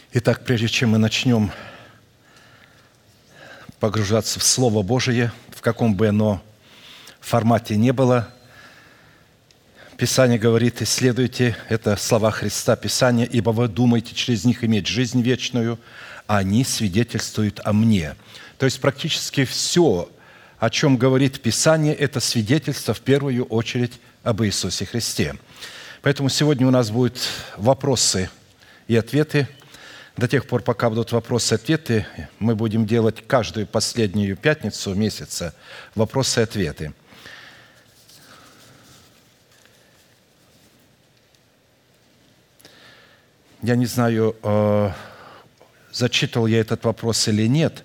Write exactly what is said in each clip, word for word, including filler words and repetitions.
Итак, прежде чем мы начнем погружаться в Слово Божие, в каком бы оно формате ни было, Писание говорит: «Исследуйте», это слова Христа Писания, «ибо вы думаете через них иметь жизнь вечную, а они свидетельствуют о Мне». То есть практически все, о чем говорит Писание, это свидетельство в первую очередь об Иисусе Христе. Поэтому сегодня у нас будут вопросы и ответы. До тех пор, пока будут вопросы и ответы, мы будем делать каждую последнюю пятницу месяца вопросы и ответы. Я не знаю, зачитывал я этот вопрос или нет.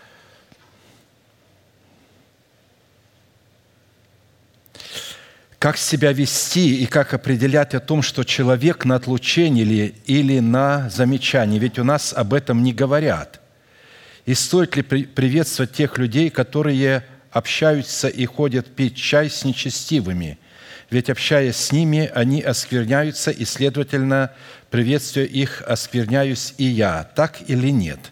Как себя вести и как определять о том, что человек на отлучении или, или на замечании? Ведь у нас об этом не говорят. И стоит ли приветствовать тех людей, которые общаются и ходят пить чай с нечестивыми? Ведь, общаясь с ними, они оскверняются, и, следовательно, приветствуя их, оскверняюсь и я. Так или нет?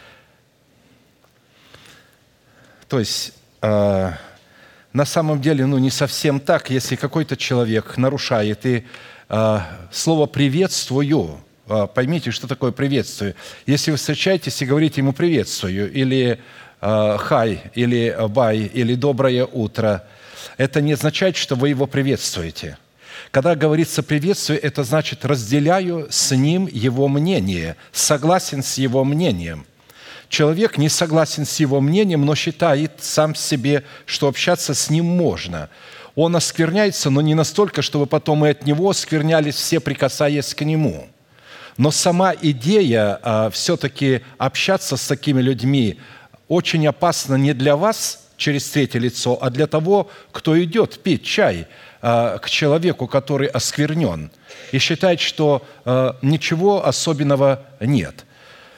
То есть, э, на самом деле, ну, не совсем так. Если какой-то человек нарушает, и э, слово «приветствую», э, поймите, что такое «приветствую». Если вы встречаетесь и говорите ему «приветствую», или э, «хай», или «бай», или «доброе утро», это не означает, что вы его приветствуете. Когда говорится «приветствую», это значит «разделяю с ним его мнение», согласен с его мнением. Человек не согласен с его мнением, но считает сам себе, что общаться с ним можно. Он оскверняется, но не настолько, чтобы потом и от него осквернялись все, прикасаясь к нему. Но сама идея а, все-таки общаться с такими людьми очень опасна не для вас через третье лицо, а для того, кто идет пить чай а, к человеку, который осквернен, и считает, что а, ничего особенного нет.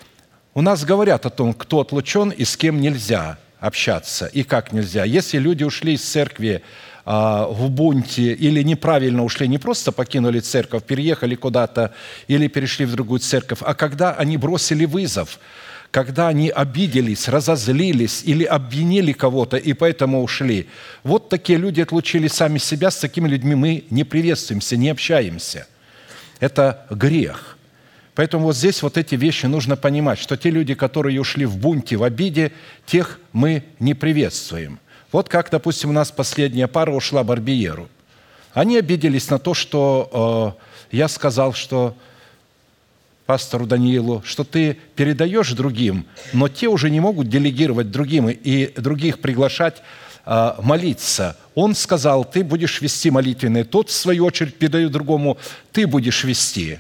У нас говорят о том, кто отлучен и с кем нельзя общаться, и как нельзя. Если люди ушли из церкви а, в бунте или неправильно ушли, не просто покинули церковь, переехали куда-то или перешли в другую церковь, а когда они бросили вызов, когда они обиделись, разозлились или обвинили кого-то и поэтому ушли. Вот такие люди отлучили сами себя, с такими людьми мы не приветствуемся, не общаемся. Это грех. Поэтому вот здесь вот эти вещи нужно понимать, что те люди, которые ушли в бунте, в обиде, тех мы не приветствуем. Вот как, допустим, у нас последняя пара ушла в Барбиеру. Они обиделись на то, что э, я сказал, что пастору Даниилу, что ты передаешь другим, но те уже не могут делегировать другим и других приглашать э, молиться. Он сказал, ты будешь вести молитвенные. Тот, в свою очередь, передает другому, ты будешь вести.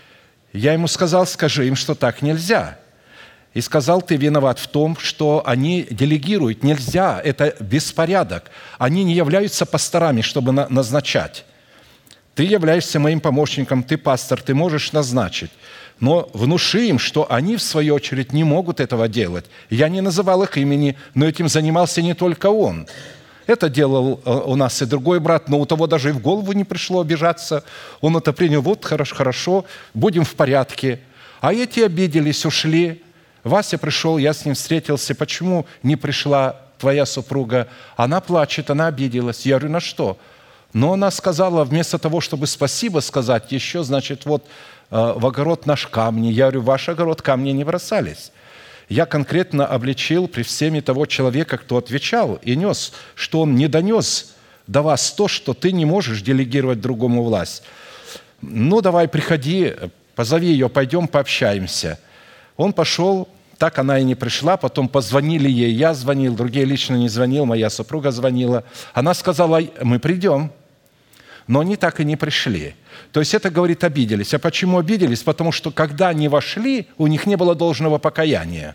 Я ему сказал, скажи им, что так нельзя. И сказал, ты виноват в том, что они делегируют. Нельзя, это беспорядок. Они не являются пасторами, чтобы назначать. Ты являешься моим помощником, ты пастор, ты можешь назначить. Но внуши им, что они, в свою очередь, не могут этого делать. Я не называл их имени, но этим занимался не только он. Это делал у нас и другой брат, но у того даже и в голову не пришло обижаться. Он это принял, вот хорошо, хорошо, будем в порядке. А эти обиделись, ушли. Вася пришел, я с ним встретился. Почему не пришла твоя супруга? Она плачет, она обиделась. Я говорю, на что? Но она сказала, вместо того, чтобы спасибо сказать, еще, значит, вот в огород наш камни. Я говорю, в ваш огород камни не бросались. Я конкретно обличил при всеми того человека, кто отвечал и нес, что он не донес до вас то, что ты не можешь делегировать другому власть. Ну, давай, приходи, позови ее, пойдем пообщаемся. Он пошел, так она и не пришла, потом позвонили ей, я звонил, другие лично не звонил, моя супруга звонила. Она сказала, мы придем. Но они так и не пришли. То есть это, говорит, обиделись. А почему обиделись? Потому что, когда они вошли, у них не было должного покаяния.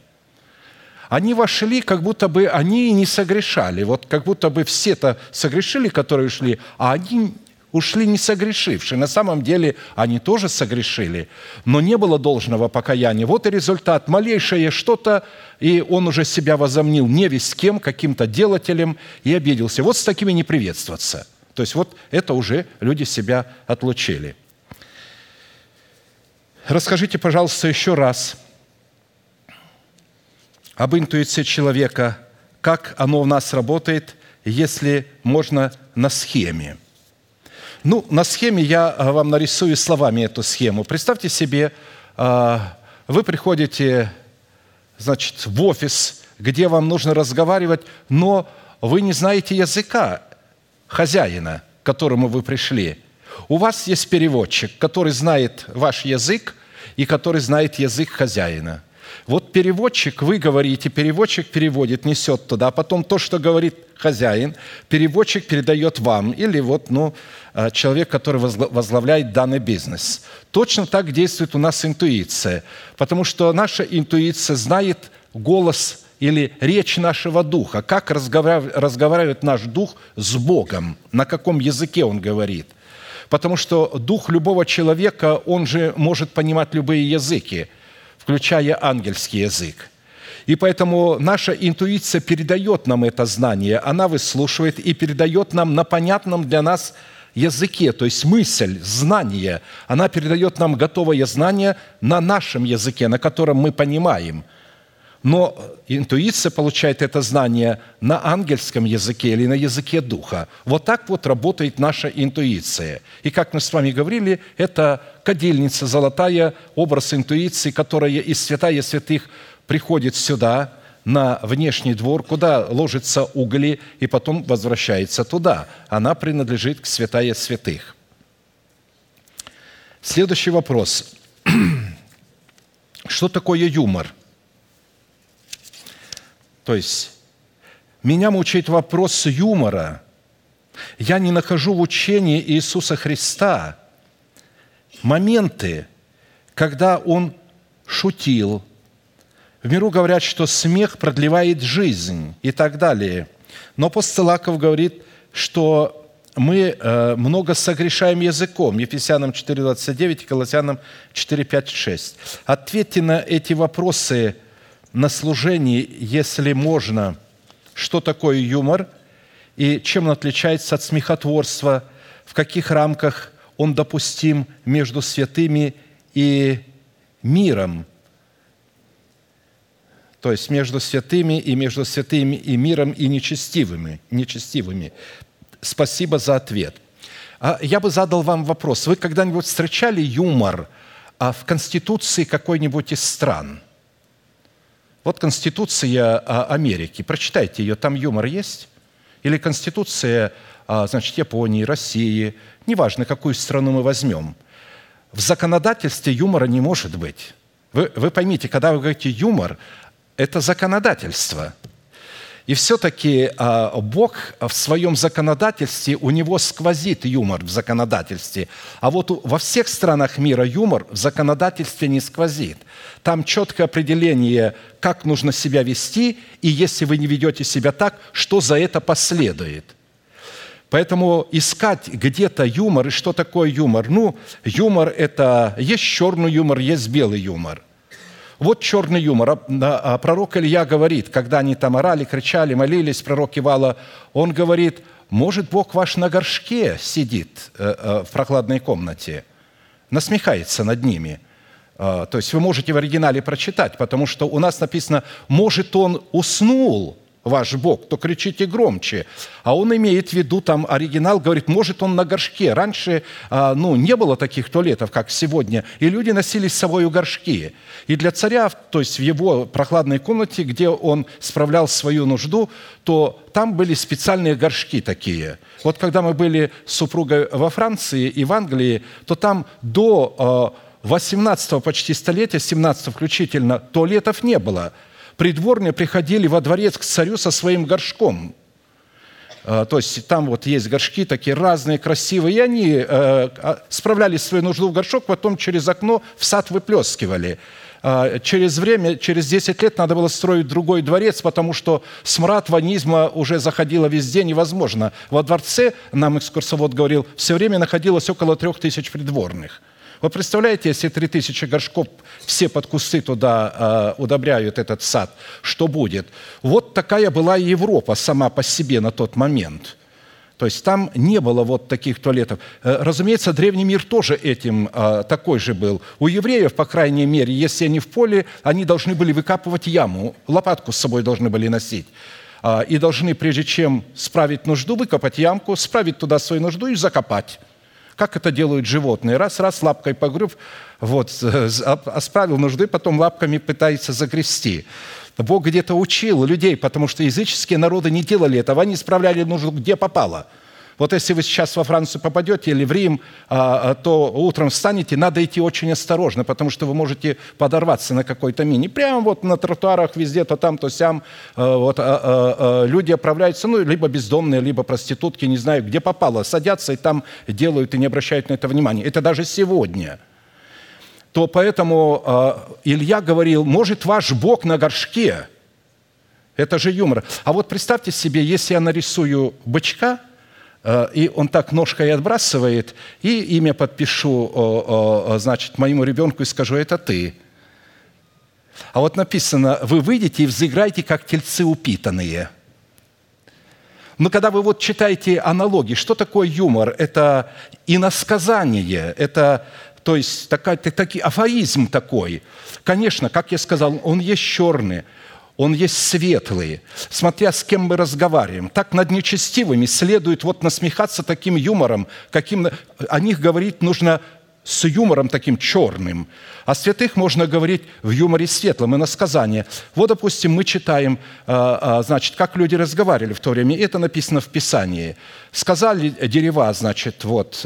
Они вошли, как будто бы они и не согрешали. Вот как будто бы все-то согрешили, которые ушли, а они ушли не согрешившие. На самом деле они тоже согрешили, но не было должного покаяния. Вот и результат. Малейшее что-то, и он уже себя возомнил невесть кем, каким-то делателем, и обиделся. Вот с такими не приветствоваться. То есть вот это уже люди себя отлучили. Расскажите, пожалуйста, еще раз, об интуиции человека, как оно у нас работает, если можно на схеме. Ну, на схеме я вам нарисую словами эту схему. Представьте себе, вы приходите, значит, в офис, где вам нужно разговаривать, но вы не знаете языка хозяина, к которому вы пришли. У вас есть переводчик, который знает ваш язык и который знает язык хозяина. Вот переводчик, вы говорите, переводчик переводит, несет туда, а потом то, что говорит хозяин, переводчик передает вам, или вот, ну, человек, который возглавляет данный бизнес. Точно так действует у нас интуиция, потому что наша интуиция знает голос или речь нашего духа, как разговаривает наш дух с Богом, на каком языке он говорит. Потому что дух любого человека, он же может понимать любые языки, включая ангельский язык. И поэтому наша интуиция передает нам это знание, она выслушивает и передает нам на понятном для нас языке, то есть мысль, знание, она передает нам готовое знание на нашем языке, на котором мы понимаем. Но интуиция получает это знание на ангельском языке или на языке духа. Вот так вот работает наша интуиция. И как мы с вами говорили, это кадильница золотая, образ интуиции, которая из святая святых приходит сюда, на внешний двор, куда ложатся угли, и потом возвращается туда. Она принадлежит к святая святых. Следующий вопрос. Что такое юмор? То есть, меня мучает вопрос юмора. Я не нахожу в учении Иисуса Христа моменты, когда Он шутил. В миру говорят, что смех продлевает жизнь и так далее. Но апостол Иаков говорит, что мы много согрешаем языком. Ефесянам четыре двадцать девять и Колоссянам четыре пять шесть. Ответьте на эти вопросы на служении, если можно, что такое юмор и чем он отличается от смехотворства, в каких рамках он допустим между святыми и миром, то есть между святыми и между святыми и миром и нечестивыми. нечестивыми. Спасибо за ответ. Я бы задал вам вопрос. Вы когда-нибудь встречали юмор в Конституции какой-нибудь из стран? Вот Конституция Америки. Прочитайте ее, там юмор есть? Или Конституция, значит, Японии, России. Неважно, какую страну мы возьмем. В законодательстве юмора не может быть. Вы, вы поймите, когда вы говорите «юмор», это законодательство. И все-таки Бог в своем законодательстве, у Него сквозит юмор в законодательстве. А вот во всех странах мира юмор в законодательстве не сквозит. Там четкое определение, как нужно себя вести, и если вы не ведете себя так, что за это последует. Поэтому искать где-то юмор, и что такое юмор? Ну, юмор – это есть черный юмор, есть белый юмор. Вот черный юмор. Пророк Илья говорит, когда они там орали, кричали, молились, пророк Ивала, он говорит, может, Бог ваш на горшке сидит в прохладной комнате, насмехается над ними. То есть вы можете в оригинале прочитать, потому что у нас написано, может, он уснул, ваш Бог, то кричите громче. А он имеет в виду, там оригинал говорит, может, он на горшке. Раньше ну, не было таких туалетов, как сегодня, и люди носили с собой горшки. И для царя, то есть в его прохладной комнате, где он справлял свою нужду, то там были специальные горшки такие. Вот когда мы были с супругой во Франции и в Англии, то там до восемнадцатого почти столетия, семнадцатого включительно, туалетов не было. Придворные приходили во дворец к царю со своим горшком. То есть там вот есть горшки такие разные, красивые, и они справляли свою нужду в горшок, потом через окно в сад выплескивали. Через время, через десять лет надо было строить другой дворец, потому что смрад ванизма уже заходило везде, невозможно. Во дворце, нам экскурсовод говорил, все время находилось около трех тысяч придворных. Вы представляете, если три тысячи горшков все под кусты туда э, удобряют этот сад, что будет? Вот такая была и Европа сама по себе на тот момент. То есть там не было вот таких туалетов. Разумеется, древний мир тоже этим такой же был. У евреев, по крайней мере, если они в поле, они должны были выкапывать яму, лопатку с собой должны были носить. И должны, прежде чем справить нужду, выкопать ямку, справить туда свою нужду и закопать. Как это делают животные? Раз-раз лапкой погреб, вот, справил нужды, потом лапками пытается загрести. Бог где-то учил людей, потому что языческие народы не делали этого, они справляли нужду где попало. Вот если вы сейчас во Францию попадете или в Рим, то утром встанете, надо идти очень осторожно, потому что вы можете подорваться на какой-то мине. Прямо вот на тротуарах везде, то там, то сям, вот, люди отправляются, ну, либо бездомные, либо проститутки, не знаю, где попало, садятся и там делают, и не обращают на это внимания. Это даже сегодня. То поэтому Илья говорил, может, ваш Бог на горшке. Это же юмор. А вот представьте себе, если я нарисую бычка, и он так ножкой отбрасывает, и имя подпишу, значит, моему ребенку и скажу, это ты. А вот написано, вы выйдете и взыграете, как тельцы упитанные. Но когда вы вот читаете аналогии, что такое юмор? Это иносказание, это, то есть, такой, такой афоризм такой. Конечно, как я сказал, он есть черный, он есть светлый, смотря с кем мы разговариваем. Так над нечестивыми следует вот насмехаться таким юмором, каким о них говорить нужно с юмором таким черным. О святых можно говорить в юморе светлом, иносказание. Вот, допустим, мы читаем, значит, как люди разговаривали в то время, это написано в Писании. Сказали дерева, значит, вот,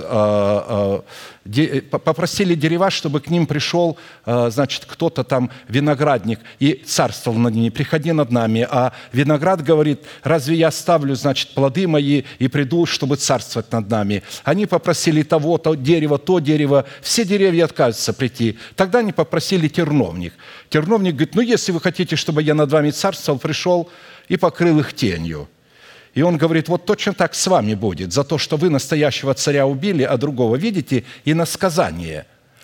попросили дерева, чтобы к ним пришел, значит, кто-то там, виноградник, и царствовал над ними, приходи над нами. А виноград говорит, разве я оставлю, значит, плоды мои и приду, чтобы царствовать над нами? Они попросили того, то дерево, то дерево, все деревья отказываются прийти. Тогда они попросили терновник. Терновник говорит, ну, если вы хотите, чтобы я над вами царствовал, пришел и покрыл их тенью. И он говорит, вот точно так с вами будет, за то, что вы настоящего царя убили, а другого, видите, иносказание.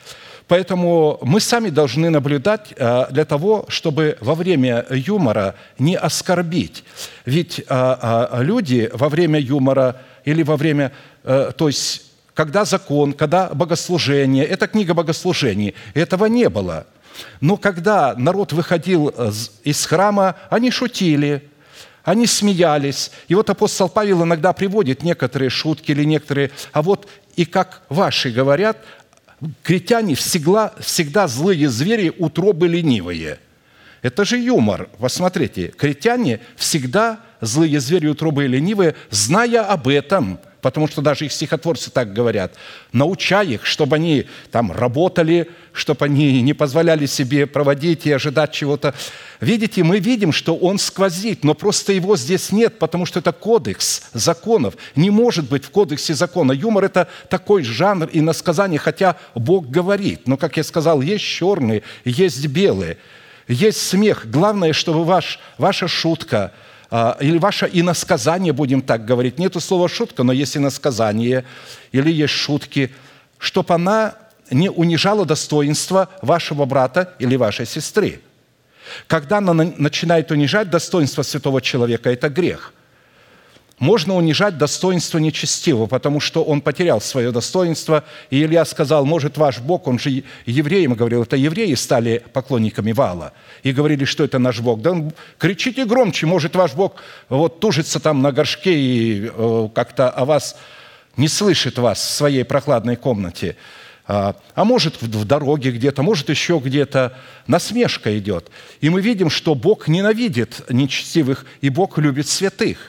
Поэтому мы сами должны наблюдать для того, чтобы во время юмора не оскорбить. Ведь люди во время юмора или во время, то есть, когда закон, когда богослужение, это книга богослужений, этого не было. Но когда народ выходил из храма, они шутили, они смеялись. И вот апостол Павел иногда приводит некоторые шутки или некоторые, а вот и как ваши говорят, критяне всегда, всегда злые звери, утробы ленивые. Это же юмор. Посмотрите, критяне всегда злые звери, утробы ленивые, зная об этом, потому что даже их стихотворцы так говорят, научай их, чтобы они там работали, чтобы они не позволяли себе проводить и ожидать чего-то. Видите, мы видим, что он сквозит, но просто его здесь нет, потому что это кодекс законов. Не может быть в кодексе закона. Юмор – это такой жанр иносказания, хотя Бог говорит. Но, как я сказал, есть черные, есть белые, есть смех. Главное, чтобы ваш, ваша шутка – или ваше иносказание, будем так говорить. Нету слова «шутка», но есть иносказание, или есть шутки, чтобы она не унижала достоинство вашего брата или вашей сестры. Когда она начинает унижать достоинство святого человека, это грех. Можно унижать достоинство нечестивого, потому что он потерял свое достоинство. И Илья сказал, может, ваш Бог, он же евреям говорил, это евреи стали поклонниками Ваала. И говорили, что это наш Бог. Да он, кричите громче, может, ваш Бог вот тужится там на горшке и э, как-то о вас не слышит вас в своей прохладной комнате. А, а может, в, в дороге где-то, может, еще где-то насмешка идет. И мы видим, что Бог ненавидит нечестивых, и Бог любит святых.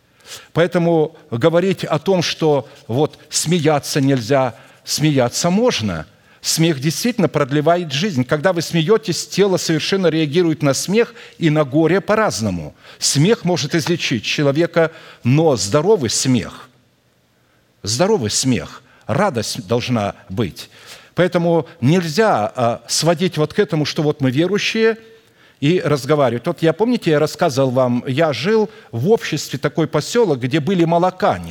Поэтому говорить о том, что вот смеяться нельзя, смеяться можно. Смех действительно продлевает жизнь. Когда вы смеетесь, тело совершенно реагирует на смех и на горе по-разному. Смех может излечить человека, но здоровый смех, здоровый смех, радость должна быть. Поэтому нельзя сводить вот к этому, что вот мы верующие, и разговаривать. Вот я, помните, я рассказывал вам, я жил в обществе, такой поселок, где были молокане.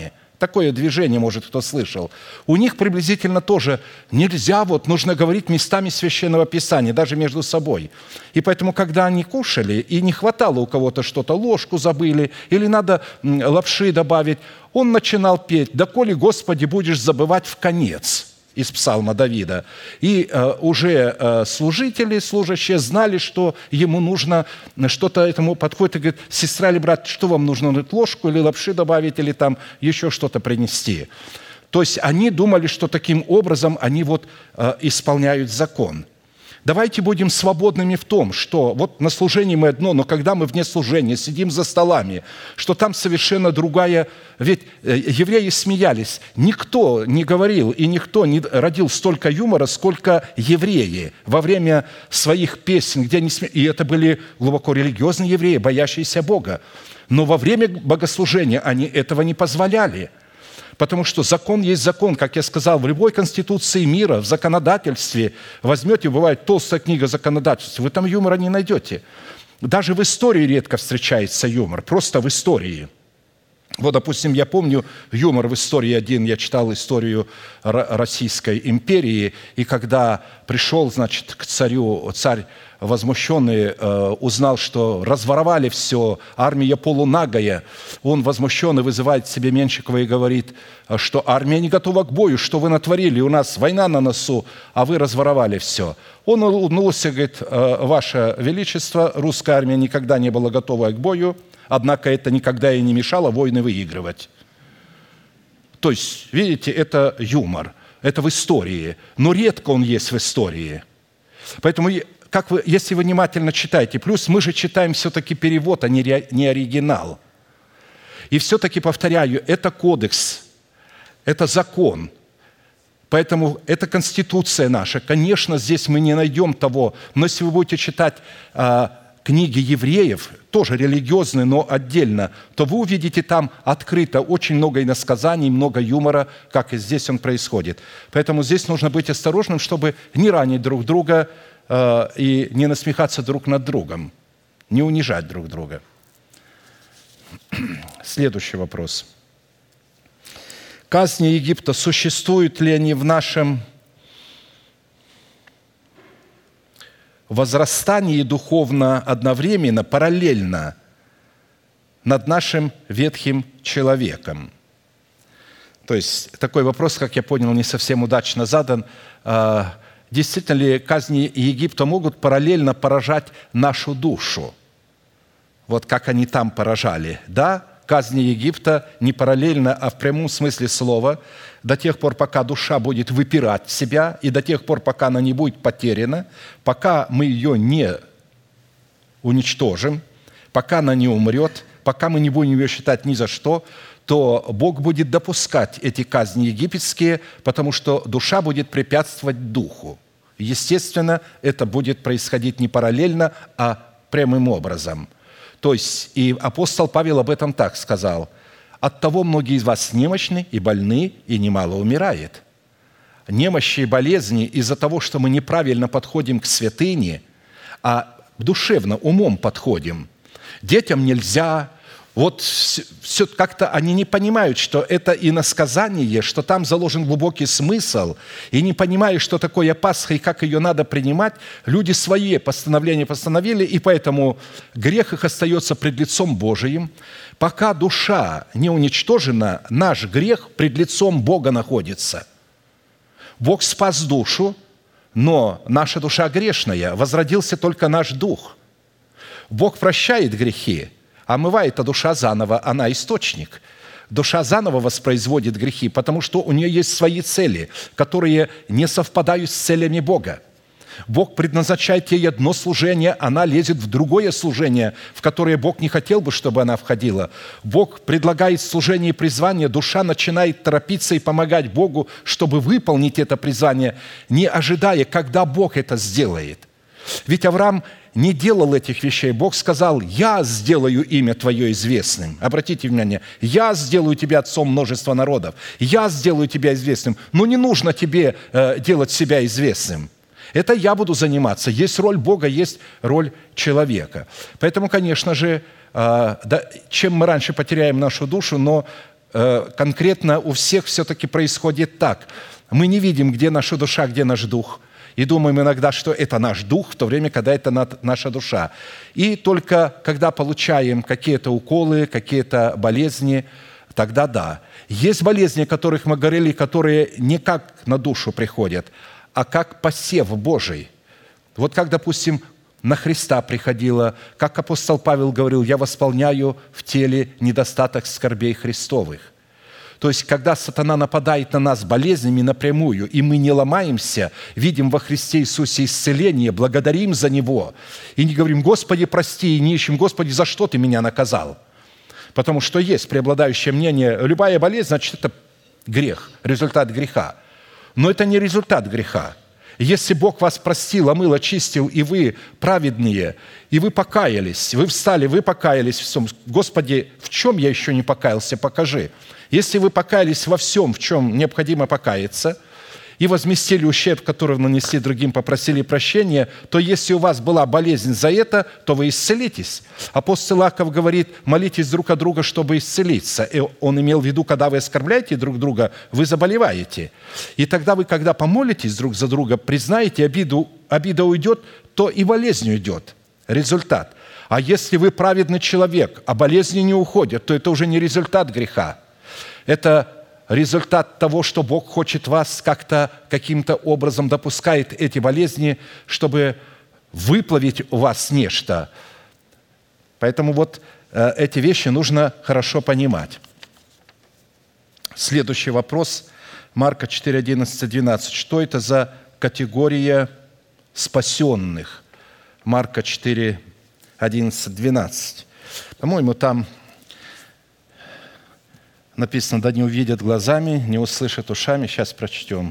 такое движение, может, кто слышал. У них приблизительно тоже нельзя, вот нужно говорить местами Священного Писания, даже между собой. И поэтому, когда они кушали, и не хватало у кого-то что-то, ложку забыли, или надо лапши добавить, он начинал петь: «Доколе, Господи, будешь забывать в конец», из псалма Давида. И э, уже э, служители, служащие знали, что ему нужно что-то этому подходит и говорит: сестра или брат, что вам нужно, ложку или лапши добавить, или там еще что-то принести. То есть они думали, что таким образом они вот э, исполняют закон. Давайте будем свободными в том, что вот на служении мы одно, но когда мы вне служения сидим за столами, что там совершенно другая... Ведь евреи смеялись. Никто не говорил и никто не родил столько юмора, сколько евреи во время своих песен, где они смеялись. И это были глубоко религиозные евреи, боящиеся Бога. Но во время богослужения они этого не позволяли. Потому что закон есть закон, как я сказал, в любой конституции мира, в законодательстве. Возьмете, бывает толстая книга законодательства, вы там юмора не найдете. Даже в истории редко встречается юмор, просто в истории. Вот, допустим, я помню юмор в истории один, я читал историю Российской империи, и когда пришел, значит, к царю, царь возмущенный, узнал, что разворовали все, армия полунагая, он возмущенный вызывает к себе Меншикова и говорит, что армия не готова к бою, что вы натворили, у нас война на носу, а вы разворовали все. Он улыбнулся, говорит: «Ваше Величество, русская армия никогда не была готова к бою, однако это никогда и не мешало войны выигрывать». То есть, видите, это юмор, это в истории, но редко он есть в истории. Поэтому, как вы, если вы внимательно читаете, плюс мы же читаем все-таки перевод, а не, ре, не оригинал. И все-таки, повторяю, это кодекс, это закон. Поэтому это конституция наша. Конечно, здесь мы не найдем того, но если вы будете читать а, книги евреев, тоже религиозные, но отдельно, то вы увидите там открыто очень много иносказаний, много юмора, как и здесь он происходит. Поэтому здесь нужно быть осторожным, чтобы не ранить друг друга э, и не насмехаться друг над другом, не унижать друг друга. Следующий вопрос. Казни Египта, существуют ли они в нашем возрастании духовно одновременно, параллельно над нашим ветхим человеком? То есть такой вопрос, как я понял, не совсем удачно задан. Действительно ли казни Египта могут параллельно поражать нашу душу? Вот как они там поражали. Да, казни Египта не параллельно, а в прямом смысле слова, до тех пор, пока душа будет выпирать в себя, и до тех пор, пока она не будет потеряна, пока мы ее не уничтожим, пока она не умрет, пока мы не будем ее считать ни за что, то Бог будет допускать эти казни египетские, потому что душа будет препятствовать духу. Естественно, это будет происходить не параллельно, а прямым образом. То есть и апостол Павел об этом так сказал: «Оттого многие из вас немощны и больны, и немало умирает». Немощи и болезни из-за того, что мы неправильно подходим к святыне, а душевно, умом подходим. Детям нельзя. Вот все как-то они не понимают, что это иносказание, что там заложен глубокий смысл, и не понимая, что такое Пасха и как ее надо принимать, люди свои постановления постановили, и поэтому грех их остается пред лицом Божиим. Пока душа не уничтожена, наш грех пред лицом Бога находится. Бог спас душу, но наша душа грешная, возродился только наш дух. Бог прощает грехи, омывает, а душа заново, она источник. Душа заново воспроизводит грехи, потому что у нее есть свои цели, которые не совпадают с целями Бога. Бог предназначает ей одно служение, она лезет в другое служение, в которое Бог не хотел бы, чтобы она входила. Бог предлагает служение и призвание, душа начинает торопиться и помогать Богу, чтобы выполнить это призвание, не ожидая, когда Бог это сделает. Ведь Авраам не делал этих вещей. Бог сказал: «Я сделаю имя твое известным». Обратите внимание, «Я сделаю тебя отцом множества народов». «Я сделаю тебя известным». Но не нужно тебе э, делать себя известным. Это я буду заниматься. Есть роль Бога, есть роль человека. Поэтому, конечно же, э, да, чем мы раньше потеряем нашу душу, но конкретно у всех все-таки происходит так. Мы не видим, где наша душа, где наш дух. И думаем иногда, что это наш дух, в то время, когда это наша душа. И только когда получаем какие-то уколы, какие-то болезни, тогда да. Есть болезни, о которых мы говорили, которые не как на душу приходят, а как посев Божий. Вот как, допустим, на Христа приходило, как апостол Павел говорил, «Я восполняю в теле недостаток скорбей Христовых». То есть, когда сатана нападает на нас болезнями напрямую, и мы не ломаемся, видим во Христе Иисусе исцеление, благодарим за Него, и не говорим, «Господи, прости», и не ищем, «Господи, за что Ты меня наказал?» Потому что есть преобладающее мнение, любая болезнь, значит, это грех, результат греха. Но это не результат греха. Если Бог вас простил, омыл, очистил, и вы праведные, и вы покаялись, вы встали, вы покаялись в всем. Господи, в чем я еще не покаялся, покажи. Если вы покаялись во всем, в чем необходимо покаяться, и возместили ущерб, который нанесли другим, попросили прощения, то если у вас была болезнь за это, то вы исцелитесь. Апостол Иаков говорит, молитесь друг о друга, чтобы исцелиться. И он имел в виду, когда вы оскорбляете друг друга, вы заболеваете. И тогда вы, когда помолитесь друг за друга, признаете обиду, обида уйдет, то и болезнь уйдет. Результат. А если вы праведный человек, а болезни не уходят, то это уже не результат греха. Это результат того, что Бог хочет вас как-то, каким-то образом допускает эти болезни, чтобы выплавить у вас нечто. Поэтому вот э, эти вещи нужно хорошо понимать. Следующий вопрос. Марка четыре, одиннадцать, двенадцать. Что это за категория спасенных? Марка четыре, одиннадцать, двенадцать. По-моему, там написано, да не увидят глазами, не услышат ушами. Сейчас прочтем.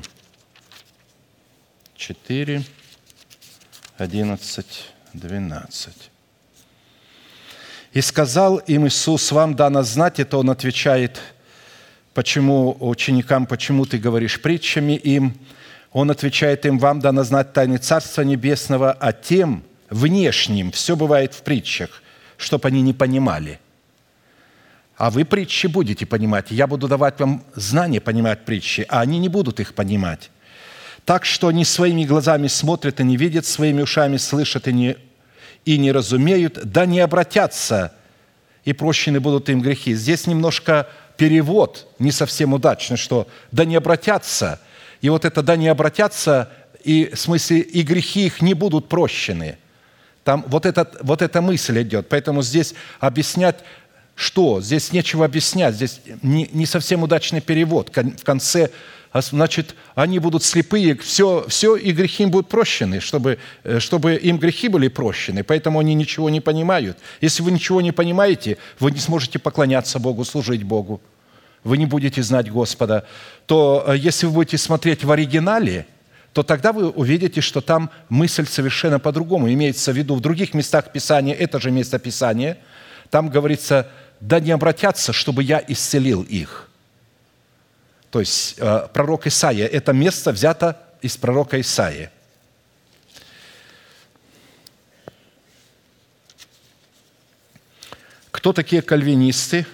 четыре, одиннадцать, двенадцать. «И сказал им Иисус, вам дано знать», это Он отвечает, почему ученикам, почему ты говоришь притчами им. Он отвечает им, вам дано знать тайны Царства Небесного, а тем внешним, все бывает в притчах, чтобы они не понимали. А вы притчи будете понимать. Я буду давать вам знания понимать притчи, а они не будут их понимать. Так что они своими глазами смотрят и не видят, своими ушами слышат и не, и не разумеют, да не обратятся, и прощены будут им грехи. Здесь немножко перевод не совсем удачный, что да не обратятся. И вот это да не обратятся, и в смысле и грехи их не будут прощены. Там вот, этот, вот эта мысль идет. Поэтому здесь объяснять, что? Здесь нечего объяснять, здесь не, не совсем удачный перевод. В конце, значит, они будут слепые, все, все и грехи им будут прощены, чтобы, чтобы им грехи были прощены. Поэтому они ничего не понимают. Если вы ничего не понимаете, вы не сможете поклоняться Богу, служить Богу. Вы не будете знать Господа. То если вы будете смотреть в оригинале, то тогда вы увидите, что там мысль совершенно по-другому. Имеется в виду в других местах Писания, это же место Писания, там говорится, да не обратятся, чтобы я исцелил их. То есть пророк Исаия, это место взято из пророка Исаии. Кто такие кальвинисты?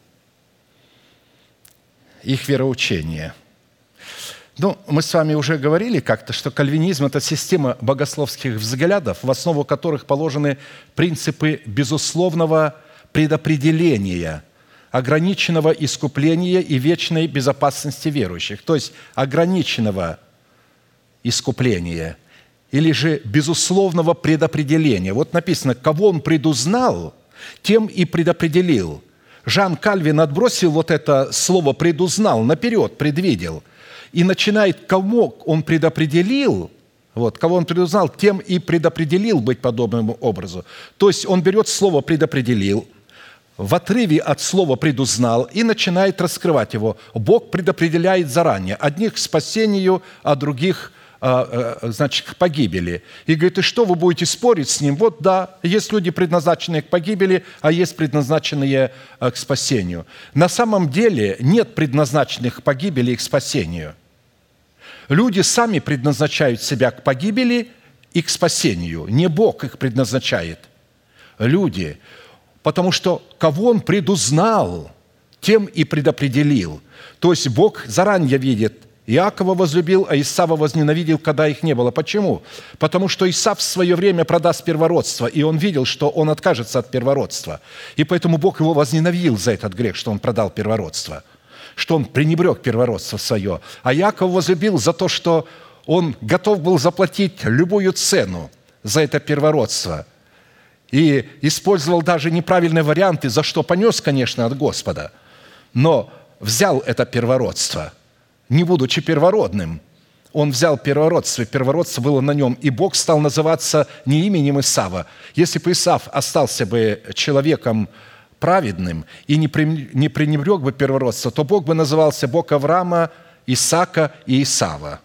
Их вероучение. Ну, мы с вами уже говорили как-то, что кальвинизм – это система богословских взглядов, в основу которых положены принципы безусловного предопределения, ограниченного искупления и вечной безопасности верующих. То есть ограниченного искупления или же безусловного предопределения. Вот написано, кого он предузнал, тем и предопределил. Жан Кальвин отбросил вот это слово «предузнал», наперед, предвидел, и начинает, кому он предопределил, вот, кого он предузнал, тем и предопределил быть подобным образу. То есть он берет слово «предопределил», в отрыве от слова «предузнал» и начинает раскрывать его. Бог предопределяет заранее. Одних к спасению, а других, значит, к погибели. И говорит, и что вы будете спорить с ним? Вот да, есть люди, предназначенные к погибели, а есть предназначенные к спасению. На самом деле нет предназначенных к погибели и к спасению. Люди сами предназначают себя к погибели и к спасению. Не Бог их предназначает. Люди. Потому что кого он предузнал, тем и предопределил». То есть Бог заранее видит, Иакова возлюбил, а Исава возненавидел, когда их не было. Почему? Потому что Исав в свое время продаст первородство, и он видел, что он откажется от первородства. И поэтому Бог его возненавидел за этот грех, что он продал первородство, что он пренебрег первородство свое. А Иаков возлюбил за то, что он готов был заплатить любую цену за это первородство. И использовал даже неправильные варианты, за что понес, конечно, от Господа. Но взял это первородство, не будучи первородным. Он взял первородство, первородство было на нем, и Бог стал называться не именем Исава. Если бы Исав остался бы человеком праведным и не пренебрег бы первородство, то Бог бы назывался Бог Авраама, Исаака и Исава.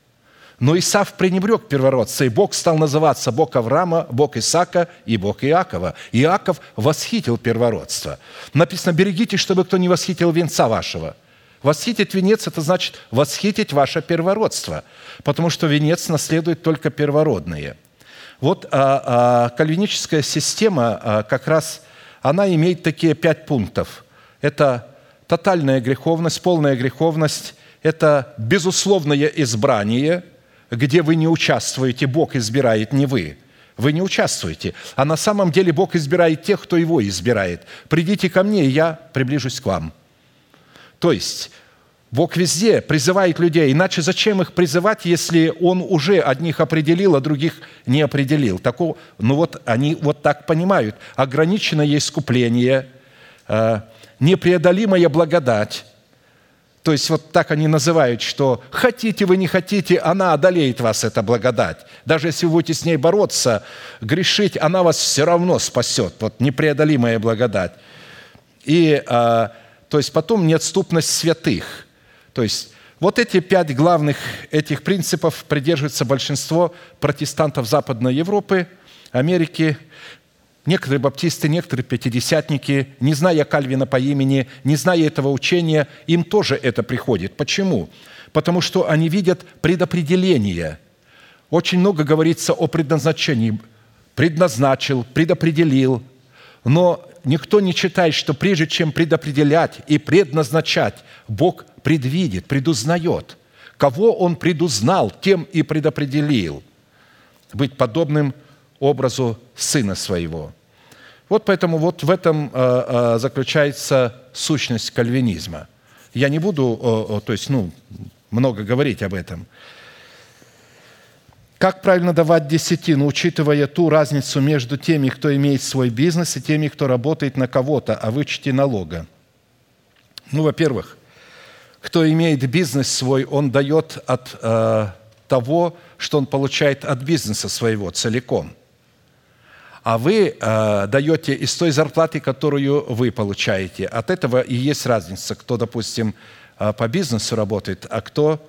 Но Исав пренебрег первородство, и Бог стал называться Бог Авраама, Бог Исаака и Бог Иакова. Иаков восхитил первородство. Написано: «Берегите, чтобы кто не восхитил венца вашего». Восхитить венец – это значит восхитить ваше первородство, потому что венец наследует только первородные. Вот а, а, кальвиническая система а, как раз, она имеет такие пять пунктов. Это тотальная греховность, полная греховность, это безусловное избрание, где вы не участвуете, Бог избирает, не вы. Вы не участвуете. А на самом деле Бог избирает тех, кто Его избирает. «Придите ко мне, и я приближусь к вам». То есть Бог везде призывает людей. Иначе зачем их призывать, если Он уже одних определил, а других не определил? Такого, ну вот они вот так понимают. Ограниченное искупление, непреодолимая благодать. То есть вот так они называют, что хотите вы, не хотите, она одолеет вас, эта благодать. Даже если вы будете с ней бороться, грешить, она вас все равно спасет. Вот непреодолимая благодать. И то есть потом неотступность святых. То есть вот эти пять главных этих принципов придерживается большинство протестантов Западной Европы, Америки, некоторые баптисты, некоторые пятидесятники, не зная Кальвина по имени, не зная этого учения, им тоже это приходит. Почему? Потому что они видят предопределение. Очень много говорится о предназначении. Предназначил, предопределил. Но никто не читает, что прежде чем предопределять и предназначать, Бог предвидит, предузнает. Кого Он предузнал, тем и предопределил быть подобным образу Сына Своего. Вот поэтому вот в этом заключается сущность кальвинизма. Я не буду, то есть, ну, много говорить об этом. Как правильно давать десятину, учитывая ту разницу между теми, кто имеет свой бизнес, и теми, кто работает на кого-то о вычете налога? Ну, во-первых, кто имеет бизнес свой, он дает от э, того, что он получает от бизнеса своего целиком. А вы э, даете из той зарплаты, которую вы получаете. От этого и есть разница, кто, допустим, э, по бизнесу работает, а кто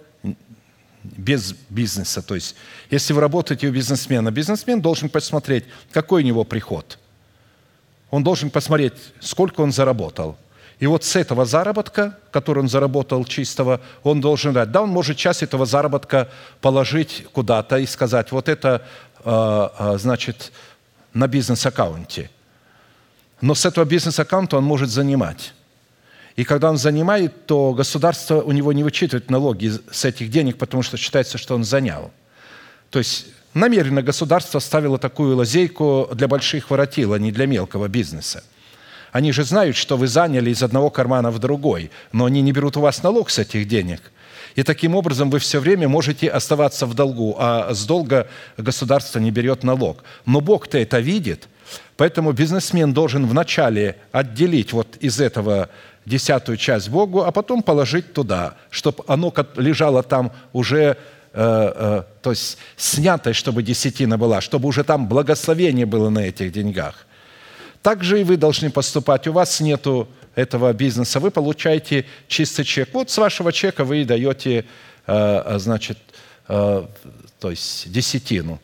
без бизнеса. То есть, если вы работаете у бизнесмена, бизнесмен должен посмотреть, какой у него приход. Он должен посмотреть, сколько он заработал. И вот с этого заработка, который он заработал чистого, он должен дать. Да, он может часть этого заработка положить куда-то и сказать, вот это, значит, на бизнес-аккаунте. Но с этого бизнес-аккаунта он может занимать. И когда он занимает, то государство у него не вычитывает налоги с этих денег, потому что считается, что он занял. То есть намеренно государство ставило такую лазейку для больших воротил, а не для мелкого бизнеса. Они же знают, что вы заняли из одного кармана в другой, но они не берут у вас налог с этих денег. И таким образом вы все время можете оставаться в долгу, а с долга государство не берет налог. Но Бог-то это видит, поэтому бизнесмен должен вначале отделить вот из этого десятую часть Богу, а потом положить туда, чтобы оно лежало там уже, э, э, то есть снятое, чтобы десятина была, чтобы уже там благословение было на этих деньгах. Так же и вы должны поступать. У вас нету этого бизнеса, вы получаете чистый чек. Вот с вашего чека вы даете, э, значит, э, то есть десятину.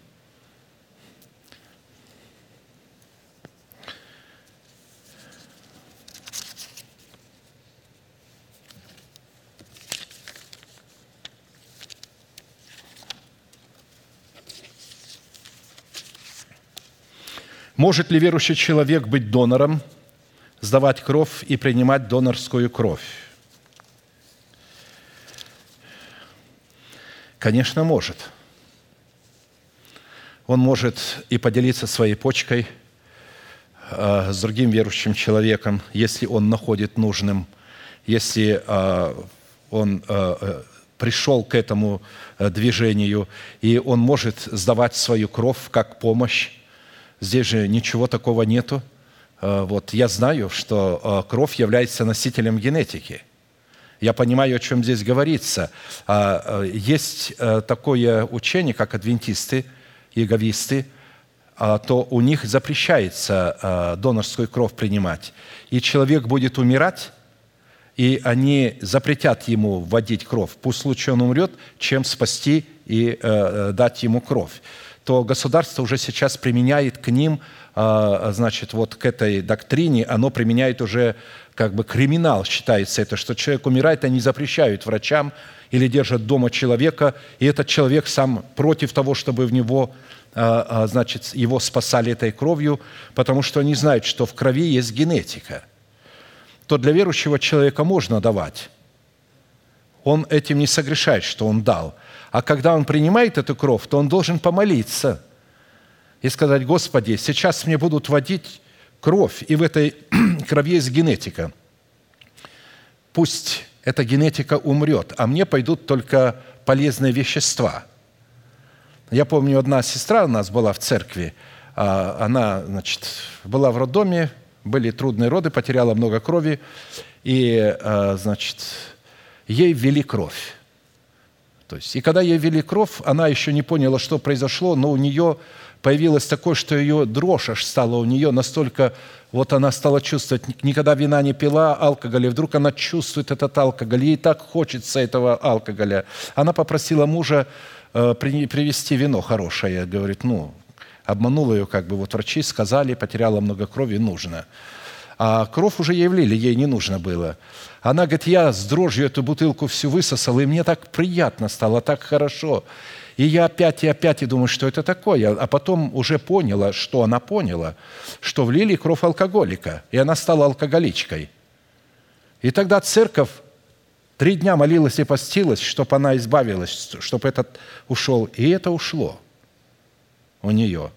Может ли верующий человек быть донором? сдавать кровь и принимать донорскую кровь? Конечно, может. Он может и поделиться своей почкой э, с другим верующим человеком, если он находит нужным, если э, он э, пришел к этому э, движению, и он может сдавать свою кровь как помощь. Здесь же ничего такого нету. Э, вот я знаю, что э, кровь является носителем генетики. Я понимаю, о чем здесь говорится. Есть такое учение, как адвентисты, иеговисты, то у них запрещается донорскую кровь принимать. И человек будет умирать, и они запретят ему вводить кровь. Пусть лучше он умрет, чем спасти и дать ему кровь. То государство уже сейчас применяет к ним, значит, вот к этой доктрине, оно применяет уже как бы криминал, считается это, что человек умирает, они запрещают врачам или держат дома человека, и этот человек сам против того, чтобы в него, значит, его спасали этой кровью, потому что они знают, что в крови есть генетика. То для верующего человека можно давать. Он этим не согрешает, что он дал. А когда он принимает эту кровь, то он должен помолиться и сказать: «Господи, сейчас мне будут вводить кровь, и в этой крови есть генетика. Пусть эта генетика умрет, а мне пойдут только полезные вещества». Я помню, одна сестра у нас была в церкви, она, значит, была в роддоме, были трудные роды, потеряла много крови, и, значит, ей ввели кровь. То есть, и когда ей ввели кровь, она еще не поняла, что произошло, но у нее появилось такое, что ее дрожь аж стала у нее настолько, вот она стала чувствовать, никогда вина не пила, алкоголя, и вдруг она чувствует этот алкоголь, ей так хочется этого алкоголя. Она попросила мужа э, привезти вино хорошее, говорит, ну, обманул ее, как бы, вот врачи сказали, потеряла много крови, нужно. А кровь уже ей влили, ей не нужно было. Она говорит, я с дрожью эту бутылку всю высосала, и мне так приятно стало, так хорошо. И я опять и опять и думаю, что это такое. А потом уже поняла, что она поняла, что влили кровь алкоголика, и она стала алкоголичкой. И тогда церковь три дня молилась и постилась, чтобы она избавилась, чтобы этот ушел. И это ушло у нее.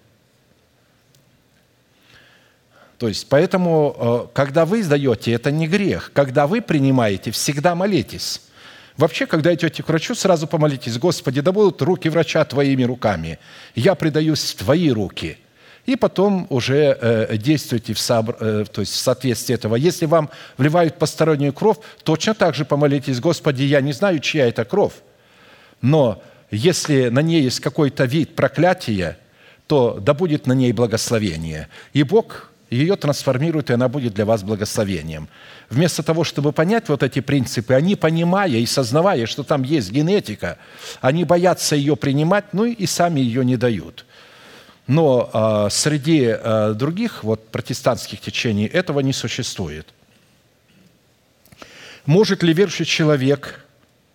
То есть, поэтому, когда вы сдаете, это не грех. Когда вы принимаете, всегда молитесь. Вообще, когда идете к врачу, сразу помолитесь: «Господи, да будут руки врача Твоими руками. Я предаюсь в Твои руки». И потом уже э, действуйте в, сообр... э, то есть в соответствии этого. Если вам вливают постороннюю кровь, точно так же помолитесь: «Господи, я не знаю, чья это кровь, но если на ней есть какой-то вид проклятия, то да будет на ней благословение». И Бог ее трансформирует, и она будет для вас благословением. Вместо того, чтобы понять вот эти принципы, они, понимая и сознавая, что там есть генетика, они боятся ее принимать, ну и сами ее не дают. Но э, среди э, других вот, протестантских течений этого не существует. Может ли верующий человек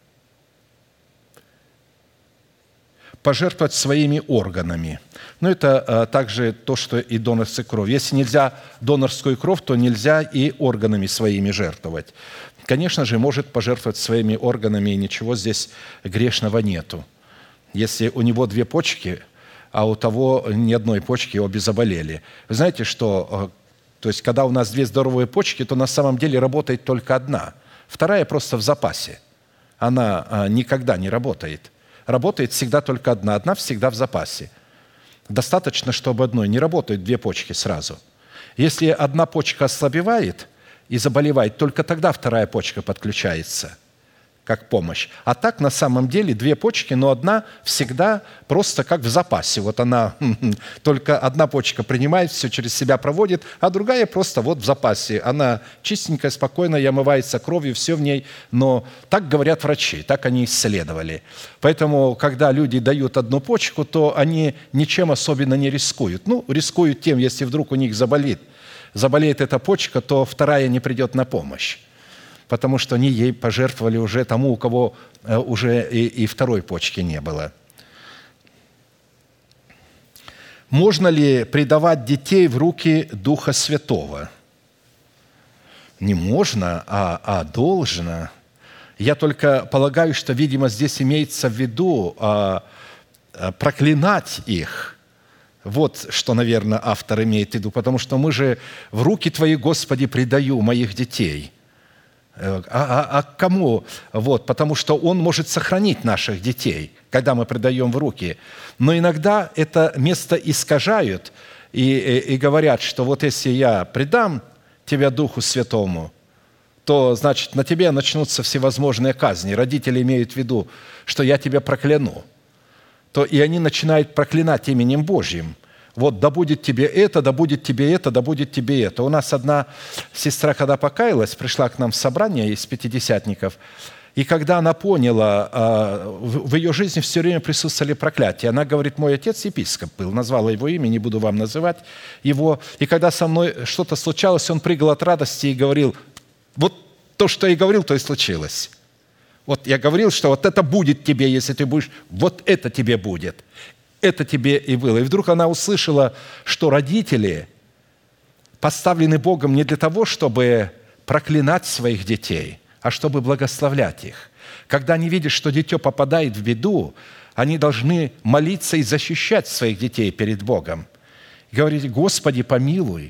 пожертвовать своими органами? Ну, это а, также то, что и донорская кровь. Если нельзя донорскую кровь, то нельзя и органами своими жертвовать. Конечно же, может пожертвовать своими органами, и ничего здесь грешного нету. Если у него две почки, а у того ни одной почки, обе заболели. Вы знаете, что то есть, когда у нас две здоровые почки, то на самом деле работает только одна. Вторая просто в запасе. Она а, никогда не работает. Работает всегда только одна. Одна всегда в запасе. Достаточно, чтобы одной. Не работают две почки сразу. Если одна почка ослабевает и заболевает, только тогда вторая почка подключается как помощь. А так, на самом деле, две почки, но одна всегда просто как в запасе. Вот она, только одна почка принимает, все через себя проводит, а другая просто вот в запасе. Она чистенькая, спокойная, и омывается кровью, все в ней. Но так говорят врачи, так они исследовали. Поэтому, когда люди дают одну почку, то они ничем особенно не рискуют. Ну, рискуют тем, если вдруг у них заболит, заболеет эта почка, то вторая не придет на помощь, потому что они ей пожертвовали уже тому, у кого уже и, и второй почки не было. Можно ли предавать детей в руки Духа Святого? Не можно, а, а должно. Я только полагаю, что, видимо, здесь имеется в виду а, а, проклинать их. Вот что, наверное, автор имеет в виду, потому что мы же в руки Твои, Господи, предаю моих детей. А, а, а кому? Вот, потому что Он может сохранить наших детей, когда мы предаем в руки. Но иногда это место искажают и, и, и говорят, что вот если я предам тебя Духу Святому, то, значит, на тебе начнутся всевозможные казни. Родители имеют в виду, что я тебя прокляну. То и они начинают проклинать именем Божьим. Вот, да будет тебе это, да будет тебе это, да будет тебе это. У нас одна сестра, когда покаялась, пришла к нам в собрание из пятидесятников, и когда она поняла, в ее жизни все время присутствовали проклятия. Она говорит, мой отец епископ был, назвала его имя, не буду вам называть его. И когда со мной что-то случалось, он прыгал от радости и говорил, вот то, что я говорил, то и случилось. Вот я говорил, что вот это будет тебе, если ты будешь, вот это тебе будет. Это тебе и было. И вдруг она услышала, что родители поставлены Богом не для того, чтобы проклинать своих детей, а чтобы благословлять их. Когда они видят, что дитё попадает в беду, они должны молиться и защищать своих детей перед Богом. И говорить, Господи, помилуй,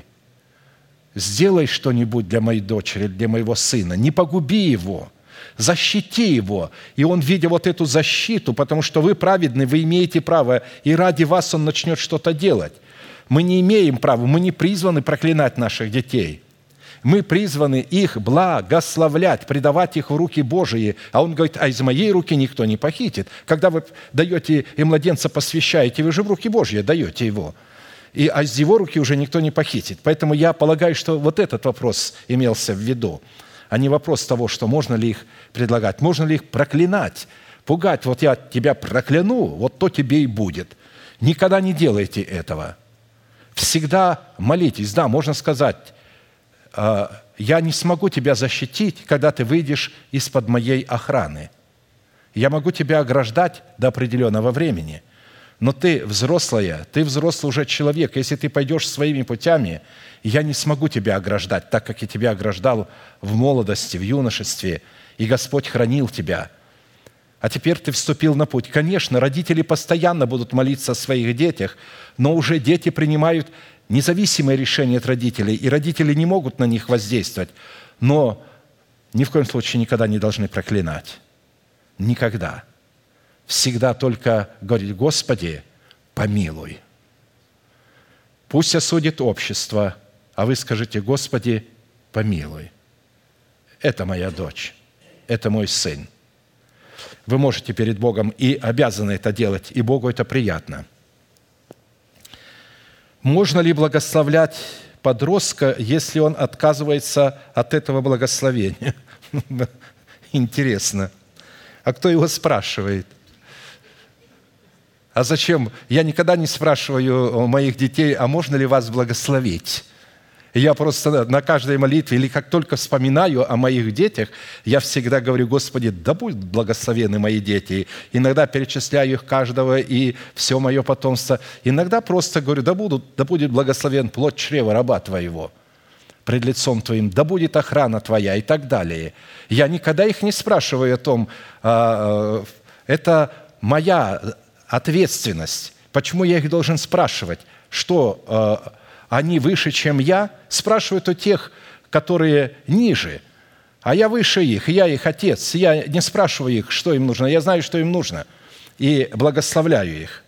сделай что-нибудь для моей дочери, для моего сына, не погуби его, защити его. И он, видя вот эту защиту, потому что вы праведны, вы имеете право, и ради вас он начнет что-то делать. Мы не имеем права, мы не призваны проклинать наших детей. Мы призваны их благословлять, предавать их в руки Божии. А он говорит, а из моей руки никто не похитит. Когда вы даете и младенца посвящаете, вы же в руки Божьи даете его. И, а из его руки уже никто не похитит. Поэтому я полагаю, что вот этот вопрос имелся в виду, а не вопрос того, что можно ли их предлагать, можно ли их проклинать, пугать. Вот я тебя прокляну, вот то тебе и будет. Никогда не делайте этого. Всегда молитесь. Да, можно сказать, я не смогу тебя защитить, когда ты выйдешь из-под моей охраны. Я могу тебя ограждать до определенного времени. Но ты взрослая, ты взрослый уже человек. Если ты пойдешь своими путями, я не смогу тебя ограждать, так как я тебя ограждал в молодости, в юношестве, и Господь хранил тебя. А теперь ты вступил на путь. Конечно, родители постоянно будут молиться о своих детях, но уже дети принимают независимые решения от родителей, и родители не могут на них воздействовать. Но ни в коем случае никогда не должны проклинать. Никогда. Всегда только говорить, Господи, помилуй. Пусть осудит общество, а вы скажите, Господи, помилуй. Это моя дочь, это мой сын. Вы можете перед Богом и обязаны это делать, и Богу это приятно. Можно ли благословлять подростка, если он отказывается от этого благословения? Интересно. А кто его спрашивает? А зачем? Я никогда не спрашиваю моих детей, а можно ли вас благословить? Я просто на каждой молитве, или как только вспоминаю о моих детях, я всегда говорю, Господи, да будут благословены мои дети. Иногда перечисляю их каждого и все мое потомство. Иногда просто говорю, да, будут, да будет благословен плод чрева раба Твоего пред лицом Твоим, да будет охрана Твоя и так далее. Я никогда их не спрашиваю о том, это моя ответственность. Почему я их должен спрашивать? Что э, они выше, чем я? Спрашивают у тех, которые ниже. А я выше их, я их отец. Я не спрашиваю их, что им нужно. Я знаю, что им нужно. И благословляю их.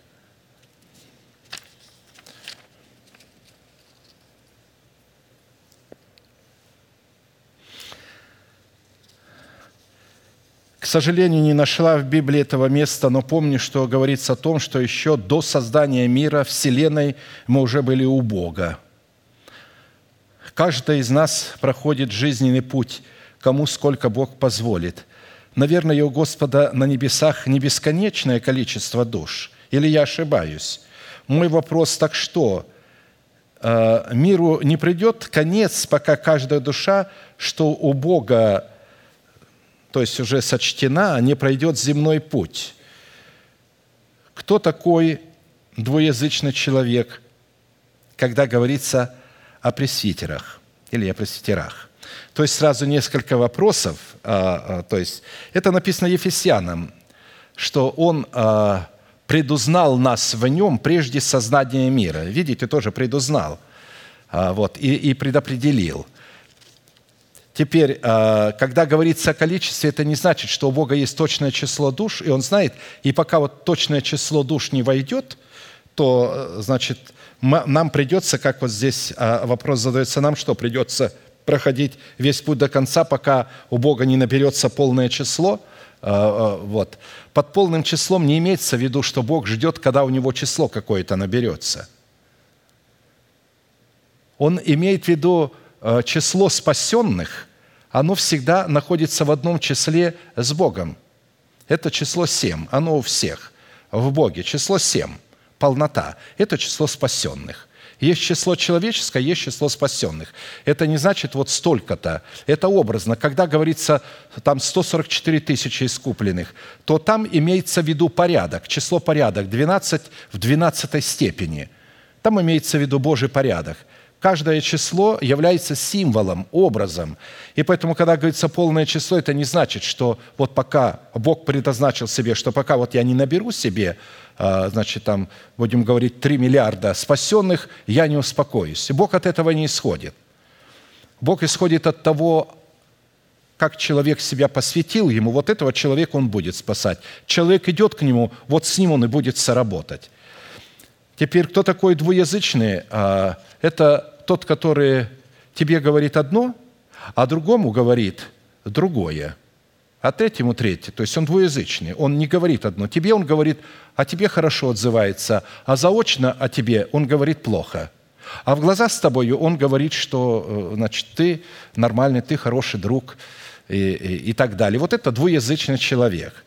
К сожалению, не нашла в Библии этого места, но помню, что говорится о том, что еще до создания мира, Вселенной, мы уже были у Бога. Каждый из нас проходит жизненный путь, кому сколько Бог позволит. Наверное, у Господа на небесах не бесконечное количество душ, или я ошибаюсь? Мой вопрос, так что? Миру не придет конец, пока каждая душа, что у Бога, то есть уже сочтена, не пройдет земной путь. Кто такой двуязычный человек, когда говорится о пресвитерах или о пресвитерах? То есть сразу несколько вопросов. То есть это написано Ефесянам, что Он предузнал нас в Нем прежде создания мира. Видите, тоже предузнал вот, и, и предопределил. Теперь, когда говорится о количестве, это не значит, что у Бога есть точное число душ, и Он знает, и пока вот точное число душ не войдет, то, значит, нам придется, как вот здесь вопрос задается нам, что придется проходить весь путь до конца, пока у Бога не наберется полное число. Вот. Под полным числом не имеется в виду, что Бог ждет, когда у Него число какое-то наберется. Он имеет в виду число спасенных, оно всегда находится в одном числе с Богом. Это число семь, оно у всех в Боге. Число семь, полнота, это число спасенных. Есть число человеческое, есть число спасенных. Это не значит вот столько-то. Это образно. Когда говорится там сто сорок четыре тысячи искупленных, то там имеется в виду порядок, число порядок, двенадцать в двенадцатой степени. Там имеется в виду Божий порядок. Каждое число является символом, образом. И поэтому, когда говорится полное число, это не значит, что вот пока Бог предназначил себе, что пока вот я не наберу себе, значит, там, будем говорить, три миллиарда спасенных, я не успокоюсь. Бог от этого не исходит. Бог исходит от того, как человек себя посвятил Ему, вот этого человека Он будет спасать. Человек идет к Нему, вот с Ним Он и будет соработать. Теперь, кто такой двуязычный? Это тот, который тебе говорит одно, а другому говорит другое, а третьему третье. То есть он двуязычный, он не говорит одно. Тебе он говорит, а тебе хорошо отзывается, а заочно о тебе он говорит плохо. А в глаза с тобою он говорит, что, значит, ты нормальный, ты хороший друг и, и, и так далее. Вот это двуязычный человек.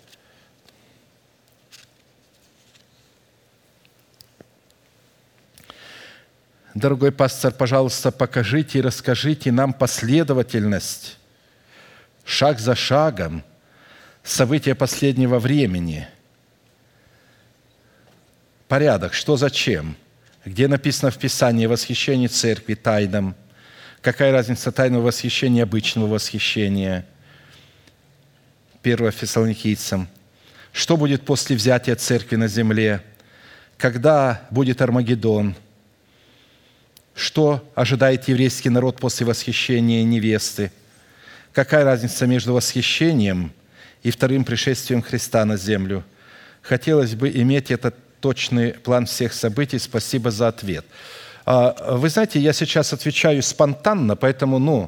Дорогой пастор, пожалуйста, покажите и расскажите нам последовательность, шаг за шагом, события последнего времени. Порядок, что зачем, где написано в Писании восхищение церкви тайном, какая разница тайного восхищения и обычного восхищения, первое Фессалоникийцам, что будет после взятия церкви на земле, когда будет Армагеддон, что ожидает еврейский народ после восхищения невесты, какая разница между восхищением и вторым пришествием Христа на землю. Хотелось бы иметь этот точный план всех событий. Спасибо за ответ. Вы знаете, я сейчас отвечаю спонтанно, поэтому, ну,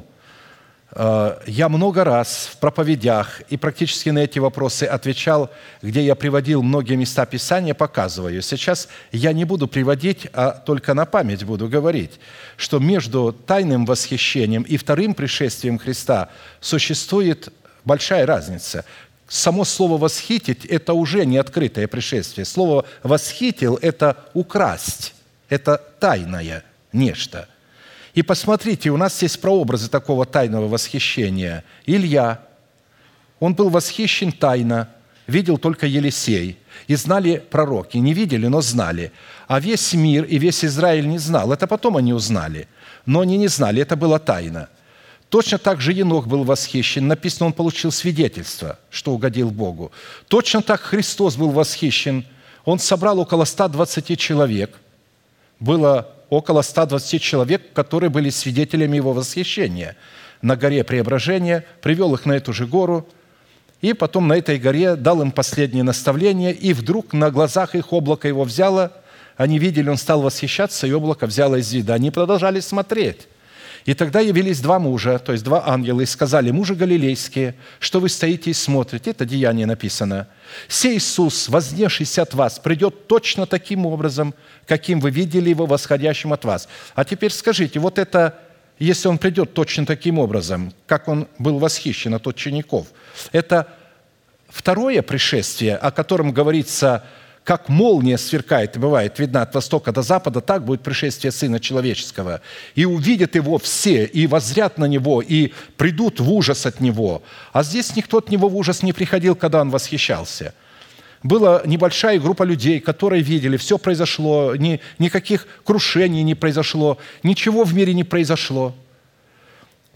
я много раз в проповедях и практически на эти вопросы отвечал, где я приводил многие места Писания, показываю. Сейчас я не буду приводить, а только на память буду говорить, что между тайным восхищением и вторым пришествием Христа существует большая разница. Само слово «восхитить» – это уже не открытое пришествие. Слово «восхитил» – это украсть, это тайное нечто. И посмотрите, у нас есть прообразы такого тайного восхищения. Илья, он был восхищен тайно, видел только Елисей. И знали пророки, не видели, но знали. А весь мир и весь Израиль не знал. Это потом они узнали. Но они не знали, это было тайно. Точно так же Енох был восхищен. Написано, он получил свидетельство, что угодил Богу. Точно так Христос был восхищен. Он собрал около ста двадцати человек. Было около ста двадцати человек, которые были свидетелями его восхищения на горе Преображения, привел их на эту же гору, и потом на этой горе дал им последнее наставление, и вдруг на глазах их облако его взяло, они видели, он стал восхищаться, и облако взяло из вида. Они продолжали смотреть. И тогда явились два мужа, то есть два ангела, и сказали: «Мужи галилейские, что вы стоите и смотрите?» Это Деяние написано. «Сей Иисус, вознесшийся от вас, придет точно таким образом, каким вы видели его восходящим от вас». А теперь скажите, вот это, если он придет точно таким образом, как он был восхищен от учеников, это второе пришествие, о котором говорится, как молния сверкает и бывает видна от востока до запада, так будет пришествие Сына Человеческого. И увидят Его все, и воззрят на Него, и придут в ужас от Него. А здесь никто от Него в ужас не приходил, когда Он восхищался. Была небольшая группа людей, которые видели, все произошло, ни, никаких крушений не произошло, ничего в мире не произошло.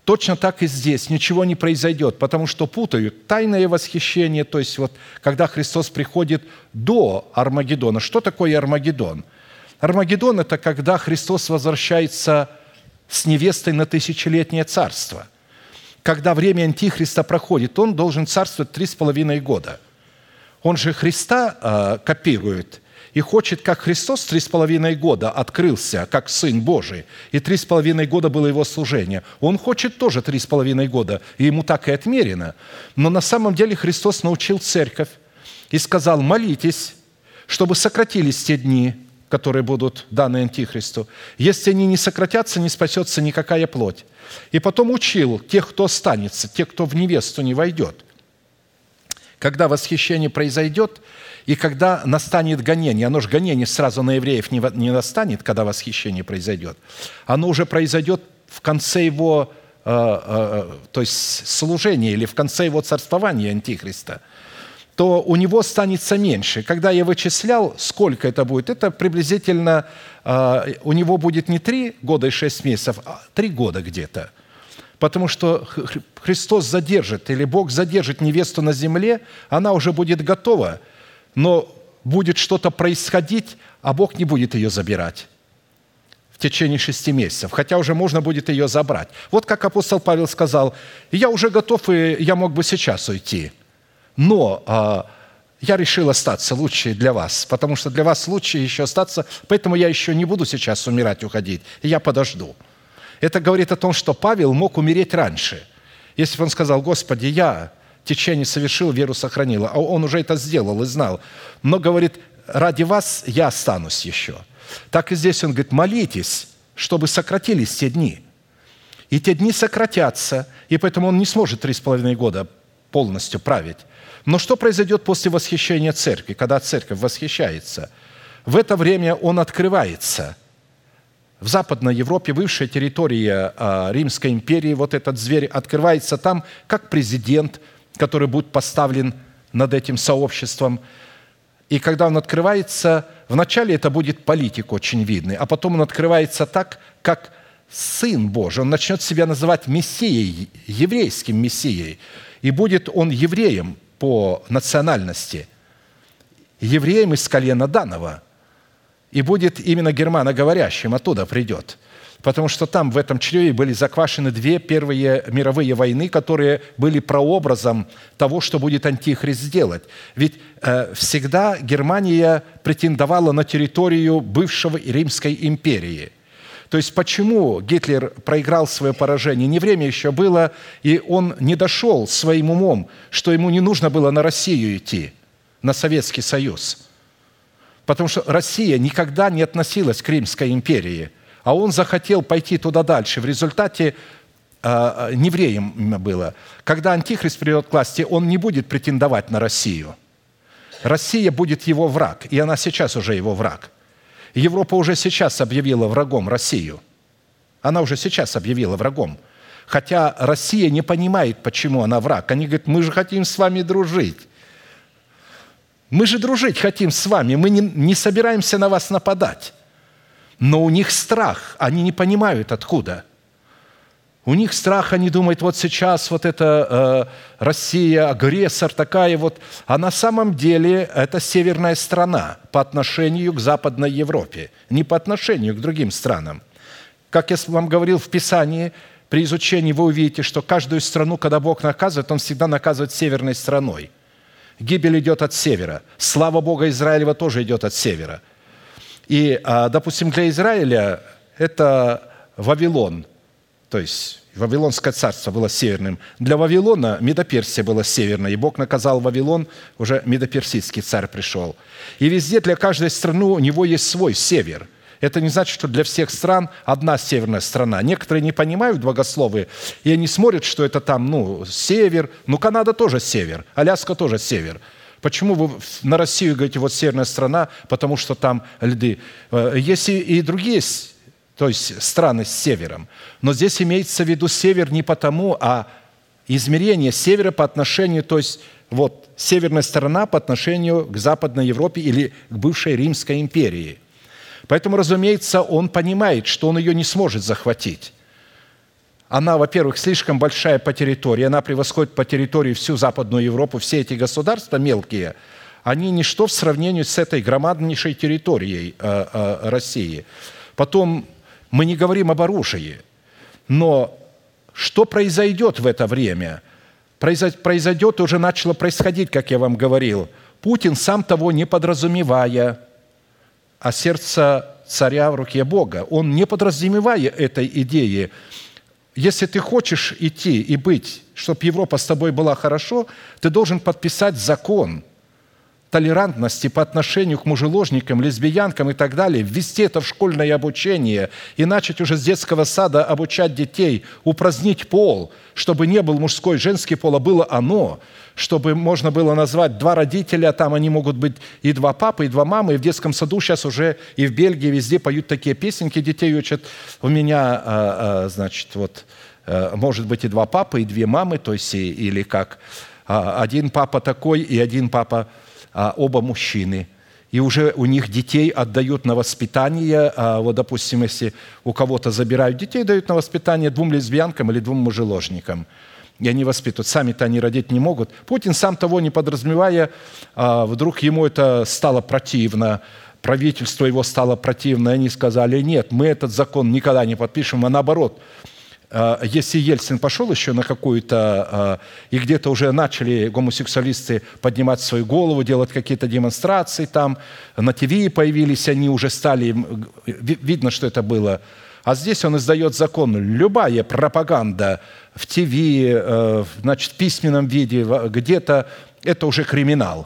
Точно так и здесь ничего не произойдет, потому что путают тайное восхищение, то есть вот когда Христос приходит до Армагеддона. Что такое Армагеддон? Армагеддон – это когда Христос возвращается с невестой на тысячелетнее царство. Когда время Антихриста проходит, он должен царствовать три с половиной года. Он же Христа э, копирует и хочет, как Христос три с половиной года открылся, как Сын Божий, и три с половиной года было Его служение. Он хочет тоже три с половиной года, и Ему так и отмерено. Но на самом деле Христос научил церковь и сказал: молитесь, чтобы сократились те дни, которые будут даны Антихристу. Если они не сократятся, не спасется никакая плоть. И потом учил тех, кто останется, тех, кто в невесту не войдет. Когда восхищение произойдет, и когда настанет гонение, оно же гонение сразу на евреев не настанет, когда восхищение произойдет, оно уже произойдет в конце его, э, э, то есть служения или в конце его царствования Антихриста, то у него останется меньше. Когда я вычислял, сколько это будет, это приблизительно э, у него будет не три года и шесть месяцев, а три года где-то. Потому что Христос задержит, или Бог задержит невесту на земле, она уже будет готова, но будет что-то происходить, а Бог не будет ее забирать в течение шести месяцев, хотя уже можно будет ее забрать. Вот как апостол Павел сказал: «Я уже готов, и я мог бы сейчас уйти, но а, я решил остаться, лучше для вас, потому что для вас лучше еще остаться, поэтому я еще не буду сейчас умирать, уходить, я подожду». Это говорит о том, что Павел мог умереть раньше. Если бы он сказал: «Господи, я течение совершил, веру сохранил», а он уже это сделал и знал. Но, говорит, ради вас я останусь еще. Так и здесь он говорит: молитесь, чтобы сократились те дни. И те дни сократятся, и поэтому он не сможет три с половиной года полностью править. Но что произойдет после восхищения церкви, когда церковь восхищается? В это время он открывается. В Западной Европе, бывшая территория Римской империи, вот этот зверь открывается там как президент, который будет поставлен над этим сообществом. И когда он открывается, вначале это будет политик очень видный, а потом он открывается так, как Сын Божий. Он начнет себя называть Мессией, еврейским Мессией. И будет он евреем по национальности, евреем из колена Данова. И будет именно германоговорящим, оттуда придет. Потому что там, в этом чреве, были заквашены две первые мировые войны, которые были прообразом того, что будет Антихрист делать. Ведь э, всегда Германия претендовала на территорию бывшего Римской империи. То есть почему Гитлер проиграл свое поражение? Не время еще было, и он не дошел своим умом, что ему не нужно было на Россию идти, на Советский Союз. Потому что Россия никогда не относилась к Римской империи, а он захотел пойти туда дальше. В результате э, невреем было. Когда Антихрист придет к власти, он не будет претендовать на Россию. Россия будет его враг, и она сейчас уже его враг. Европа уже сейчас объявила врагом Россию. Она уже сейчас объявила врагом. Хотя Россия не понимает, почему она враг. Они говорят: мы же хотим с вами дружить. Мы же дружить хотим с вами, мы не, не собираемся на вас нападать. Но у них страх, они не понимают, откуда. У них страх, они думают: вот сейчас вот эта э, Россия, агрессор такая вот. А на самом деле это северная страна по отношению к Западной Европе, не по отношению к другим странам. Как я вам говорил в Писании, при изучении вы увидите, что каждую страну, когда Бог наказывает, Он всегда наказывает северной страной. Гибель идет от севера. Слава Бога Израилева тоже идет от севера. И, допустим, для Израиля это Вавилон, то есть Вавилонское царство было северным. Для Вавилона Медоперсия была северной, и Бог наказал Вавилон, уже Медоперсидский царь пришел. И везде для каждой страны у него есть свой север. Это не значит, что для всех стран одна северная страна. Некоторые не понимают богословы, и они смотрят, что это там, ну, север. Ну, Канада тоже север, Аляска тоже север. Почему вы на Россию говорите: вот северная страна, потому что там льды? Есть и другие, то есть страны с севером. Но здесь имеется в виду север не потому, а измерение севера по отношению, то есть вот северная сторона по отношению к Западной Европе или к бывшей Римской империи. Поэтому, разумеется, он понимает, что он ее не сможет захватить. она, во-первых, слишком большая по территории, она превосходит по территории всю Западную Европу, все эти государства мелкие, они ничто в сравнении с этой громаднейшей территорией э, э, России. Потом мы не говорим об оружии, но что произойдет в это время? Произойдет, уже начало происходить, как я вам говорил. Путин, сам того не подразумевая, а сердце царя в руке Бога, он, не подразумевая этой идеи, если ты хочешь идти и быть, чтобы Европа с тобой была хорошо, ты должен подписать закон толерантности по отношению к мужеложникам, лесбиянкам и так далее, ввести это в школьное обучение и начать уже с детского сада обучать детей, упразднить пол, чтобы не был мужской, женский пол, а было оно, чтобы можно было назвать два родителя, там они могут быть и два папы, и два мамы, и в детском саду сейчас уже и в Бельгии везде поют такие песенки, детей учат. У меня, значит, вот, может быть и два папы, и две мамы, то есть или как, один папа такой и один папа, а оба мужчины, и уже у них детей отдают на воспитание, а вот, допустим, если у кого-то забирают детей, дают на воспитание двум лесбиянкам или двум мужеложникам, и они воспитывают. Сами-то они родить не могут. Путин, сам того не подразумевая, вдруг ему это стало противно, правительство его стало противно, и они сказали, нет, мы этот закон никогда не подпишем, а наоборот, если Ельцин пошел еще на какую-то, и где-то уже начали гомосексуалисты поднимать свою голову, делать какие-то демонстрации там, на ТВ появились они, уже стали, видно, что это было. А здесь он издает закон, любая пропаганда в ТВ, значит, в письменном виде, где-то, это уже криминал.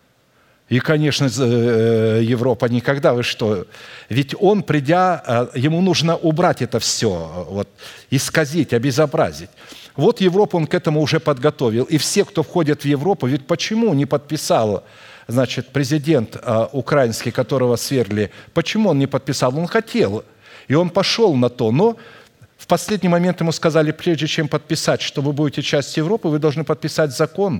И, конечно, Европа никогда, вы что? Ведь он, придя, ему нужно убрать это все, вот, исказить, обезобразить. Вот Европу он к этому уже подготовил. И все, кто входит в Европу, ведь почему не подписал, значит, президент украинский, которого свергли, почему он не подписал? Он хотел, и он пошел на то, но в последний момент ему сказали, прежде чем подписать, что вы будете частью Европы, вы должны подписать закон,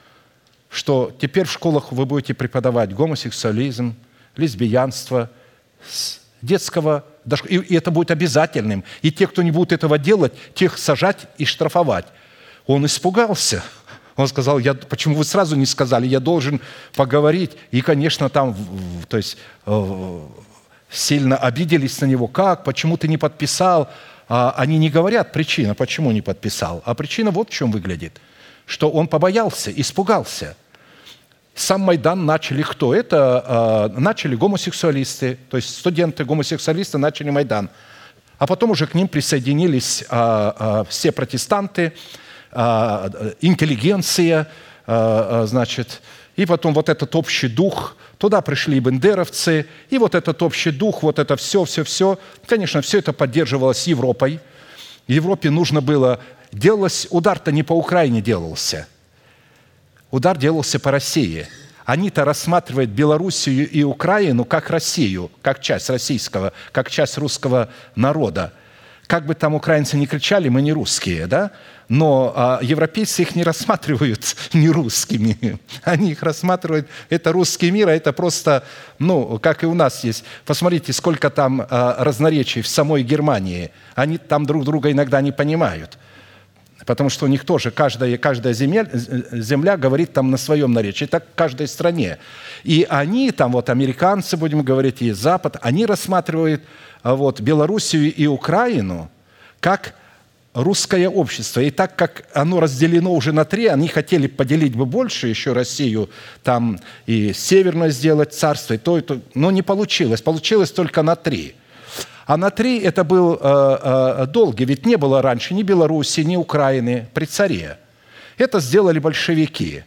что теперь в школах вы будете преподавать гомосексуализм, лесбиянство, с детского, и это будет обязательным. И те, кто не будут этого делать, тех сажать и штрафовать. Он испугался. Он сказал, я, почему вы сразу не сказали, я должен поговорить. И, конечно, там, то есть, сильно обиделись на него. Как? Почему ты не подписал? А они не говорят причина, почему не подписал. А причина вот в чем выглядит. Что он побоялся, испугался. Сам Майдан начали кто? Это э, начали гомосексуалисты, то есть студенты-гомосексуалисты начали Майдан. А потом уже к ним присоединились э, э, все протестанты, э, интеллигенция, э, значит, и потом вот этот общий дух, туда пришли и бендеровцы, и вот этот общий дух, вот это все, все, все. Конечно, все это поддерживалось Европой. Европе нужно было... Делалось, удар-то не по Украине делался. Удар делался по России. Они-то рассматривают Белоруссию и Украину как Россию, как часть российского, как часть русского народа. Как бы там украинцы ни кричали, мы не русские, да? Но а, европейцы их не рассматривают не русскими. Они их рассматривают, это русский мир, а это просто, ну, как и у нас есть. Посмотрите, сколько там а, разноречий в самой Германии. Они там друг друга иногда не понимают. Потому что у них тоже каждая, каждая земля, земля говорит там на своем наречии, так в каждой стране. И они, там вот американцы, будем говорить, и Запад, они рассматривают вот, Белоруссию и Украину как русское общество. И так как оно разделено уже на три, они хотели поделить бы больше еще Россию, там и северное сделать царство, и то, и то, но не получилось. Получилось только на три. А на три это был э, э, долгий, ведь не было раньше ни Белоруссии, ни Украины при царе. Это сделали большевики,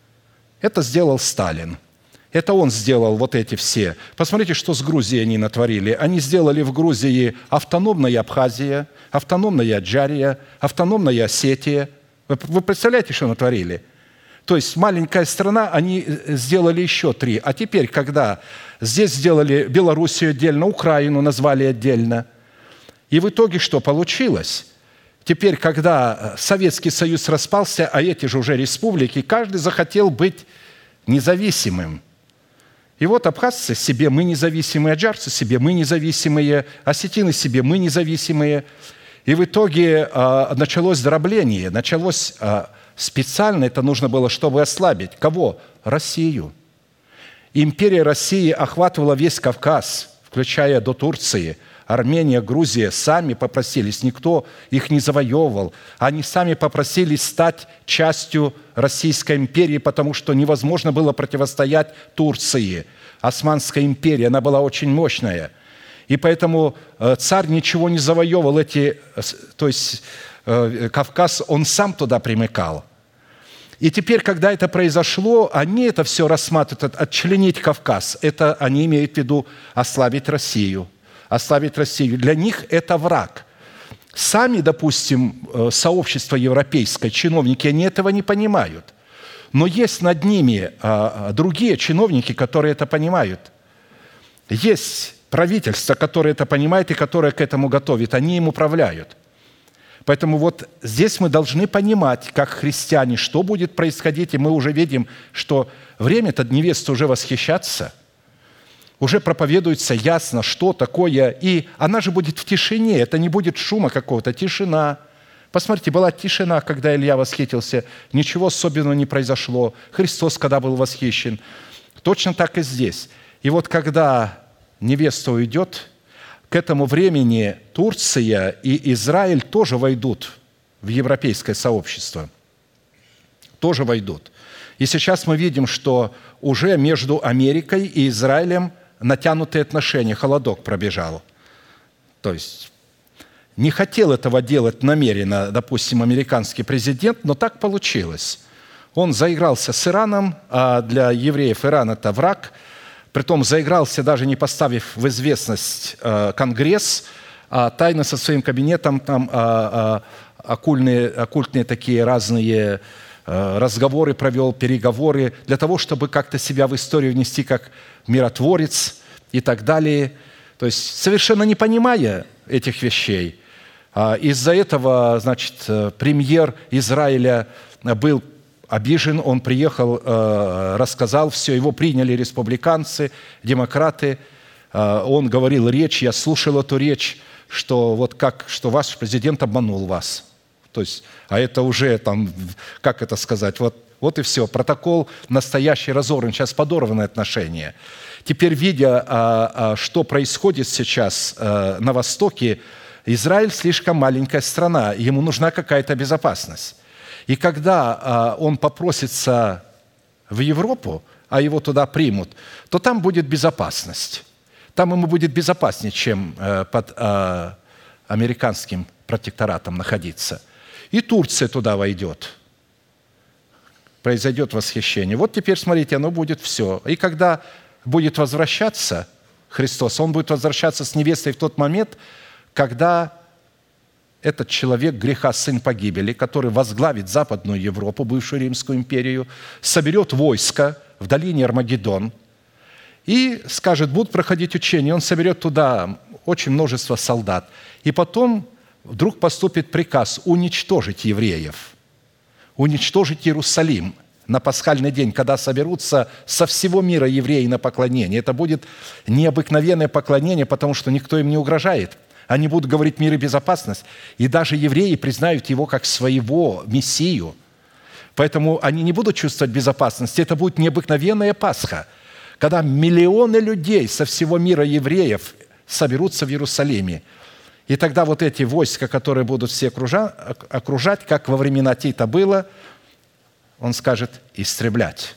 это сделал Сталин, это он сделал вот эти все. Посмотрите, что с Грузией они натворили. Они сделали в Грузии автономная Абхазия, автономная Аджария, автономная Осетия. Вы, вы представляете, что натворили? То есть маленькая страна, они сделали еще три. А теперь, когда здесь сделали Белоруссию отдельно, Украину назвали отдельно, и в итоге что получилось? Теперь, когда Советский Союз распался, а эти же уже республики, каждый захотел быть независимым. И вот абхазцы себе мы независимые, аджарцы себе мы независимые, осетины себе мы независимые. И И в итоге а, началось дробление, началось а, специально, это нужно было, чтобы ослабить. Кого? Россию. Империя России охватывала весь Кавказ, включая до Турции. Армения, Грузия сами попросились, никто их не завоевывал. Они сами попросились стать частью Российской империи, потому что невозможно было противостоять Турции. Османская империя, она была очень мощная. И поэтому царь ничего не завоевывал. Эти, то есть Кавказ, он сам туда примыкал. И теперь, когда это произошло, они это все рассматривают, отчленить Кавказ. Это они имеют в виду ослабить Россию. Ослабить Россию. Для них это враг. Сами, допустим, сообщество европейское, чиновники, они этого не понимают. Но есть над ними другие чиновники, которые это понимают. Есть правительство, которое это понимает и которое к этому готовит. Они им управляют. Поэтому вот здесь мы должны понимать, как христиане, что будет происходить. И мы уже видим, что время-то невесты уже восхищаться. Уже проповедуется ясно, что такое. И она же будет в тишине. Это не будет шума какого-то. Тишина. Посмотрите, была тишина, когда Илья восхитился. Ничего особенного не произошло. Христос, когда был восхищен. Точно так и здесь. И вот когда невеста уйдет, к этому времени Турция и Израиль тоже войдут в европейское сообщество. Тоже войдут. И сейчас мы видим, что уже между Америкой и Израилем натянутые отношения, холодок пробежал. То есть не хотел этого делать намеренно, допустим, американский президент, но так получилось. Он заигрался с Ираном, а для евреев Иран – это враг. Притом заигрался, даже не поставив в известность Конгресс, а тайно со своим кабинетом там оккультные, оккультные такие разные разговоры провел, переговоры, для того, чтобы как-то себя в историю внести как миротворец и так далее. То есть совершенно не понимая этих вещей. Из-за этого, значит, премьер Израиля был обижен, он приехал, рассказал все, его приняли республиканцы, демократы. Он говорил речь, я слушал эту речь, что вот как, что ваш президент обманул вас. То есть, а это уже там, как это сказать, вот, вот и все. Протокол настоящий разорван, сейчас подорваны отношения. Теперь, видя, что происходит сейчас на Востоке, Израиль слишком маленькая страна, ему нужна какая-то безопасность. И когда он попросится в Европу, а его туда примут, то там будет безопасность. Там ему будет безопаснее, чем под американским протекторатом находиться. И Турция туда войдет. Произойдет восхищение. Вот теперь, смотрите, оно будет все. И когда будет возвращаться Христос, Он будет возвращаться с невестой в тот момент, когда этот человек греха, сын погибели, который возглавит Западную Европу, бывшую Римскую империю, соберет войско в долине Армагеддон и скажет, будут проходить учения. Он соберет туда очень множество солдат. И потом вдруг поступит приказ уничтожить евреев, уничтожить Иерусалим на пасхальный день, когда соберутся со всего мира евреи на поклонение. Это будет необыкновенное поклонение, потому что никто им не угрожает. Они будут говорить мир и безопасность. И даже евреи признают его как своего Мессию. Поэтому они не будут чувствовать безопасности. Это будет необыкновенная Пасха, когда миллионы людей со всего мира евреев соберутся в Иерусалиме. И тогда вот эти войска, которые будут все окружать, как во времена Тита было, он скажет «истреблять».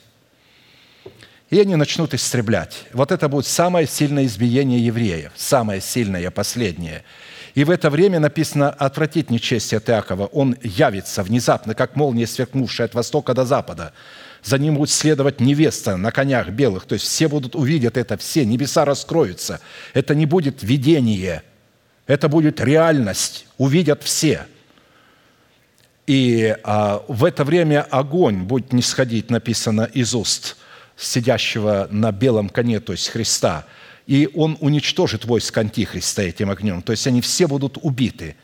И они начнут истреблять. Вот это будет самое сильное избиение евреев, самое сильное, последнее. И в это время написано «отвратить нечестие от Иакова». Он явится внезапно, как молния, сверкнувшая от востока до запада. За ним будет следовать невеста на конях белых. То есть все будут увидят это, все, небеса раскроются. Это не будет видение, это будет реальность, увидят все. И а, в это время огонь будет нисходить, написано, из уст сидящего на белом коне, то есть Христа, и он уничтожит войско Антихриста этим огнем. То есть они все будут убиты.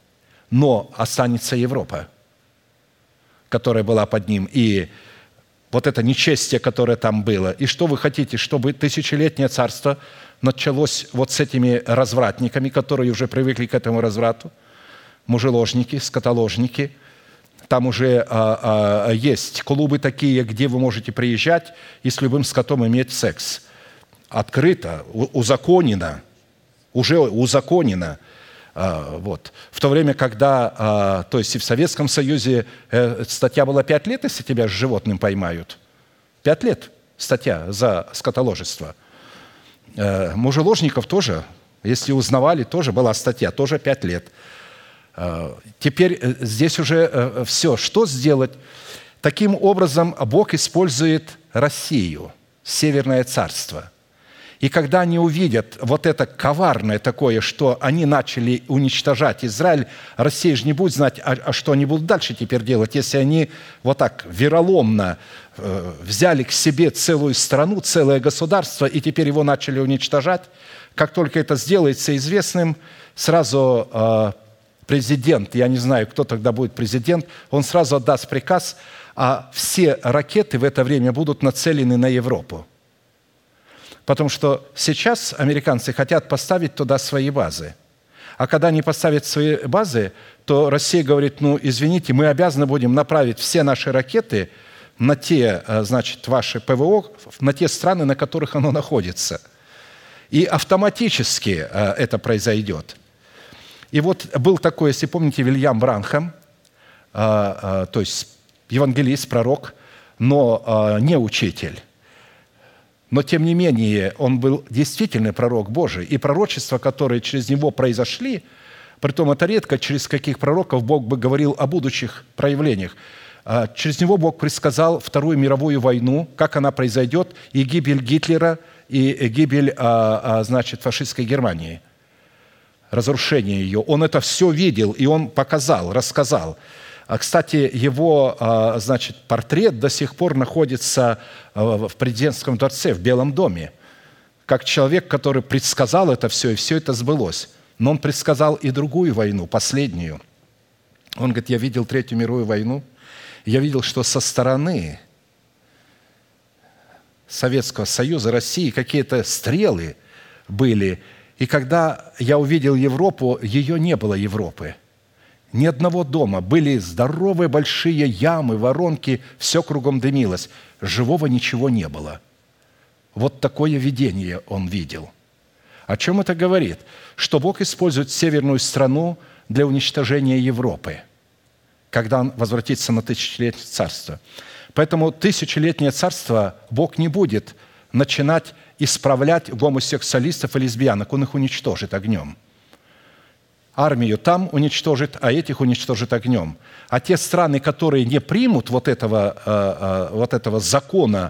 Но останется Европа, которая была под ним. И вот это нечестие, которое там было. И что вы хотите, чтобы тысячелетнее царство началось вот с этими развратниками, которые уже привыкли к этому разврату, мужеложники, скотоложники. Там уже а, а, есть клубы такие, где вы можете приезжать и с любым скотом иметь секс. Открыто, узаконено, уже узаконено. А, вот. В то время, когда, а, то есть и в Советском Союзе э, статья была пять лет, если тебя с животным поймают. Пять лет статья за скотоложество. Э, мужеложников тоже, если узнавали, тоже была статья, тоже пять лет. Э, теперь здесь уже э, все. Что сделать? Таким образом, Бог использует Россию, Северное Царство. И когда они увидят вот это коварное такое, что они начали уничтожать Израиль, Россия же не будет знать, а, а что они будут дальше теперь делать, если они вот так вероломно э, взяли к себе целую страну, целое государство, и теперь его начали уничтожать. Как только это сделается известным, сразу э, президент, я не знаю, кто тогда будет президент, он сразу отдаст приказ, а все ракеты в это время будут нацелены на Европу. Потому что сейчас американцы хотят поставить туда свои базы. А когда они поставят свои базы, то Россия говорит, ну, извините, мы обязаны будем направить все наши ракеты на те, значит, ваши ПВО, на те страны, на которых оно находится. И автоматически это произойдет. И вот был такой, если помните, Вильям Бранхам, то есть евангелист, пророк, но не учитель. Но, тем не менее, он был действительно пророк Божий. И пророчества, которые через него произошли, притом это редко, через каких пророков Бог бы говорил о будущих проявлениях. Через него Бог предсказал Вторую мировую войну, как она произойдет, и гибель Гитлера, и гибель, значит, фашистской Германии, разрушение ее. Он это все видел, и он показал, рассказал. Кстати, его, значит, портрет до сих пор находится в президентском дворце, в Белом доме, как человек, который предсказал это все, и все это сбылось. Но он предсказал и другую войну, последнюю. Он говорит, я видел Третью мировую войну, я видел, что со стороны Советского Союза, России какие-то стрелы были, и когда я увидел Европу, ее не было Европы. Ни одного дома. Были здоровые большие ямы, воронки, все кругом дымилось. Живого ничего не было. Вот такое видение он видел. О чем это говорит? Что Бог использует северную страну для уничтожения Европы, когда Он возвратится на тысячелетнее царство. Поэтому тысячелетнее царство Бог не будет начинать исправлять гомосексуалистов и лесбиянок. Он их уничтожит огнем. Армию там уничтожит, а этих уничтожит огнем. А те страны, которые не примут вот этого, вот этого закона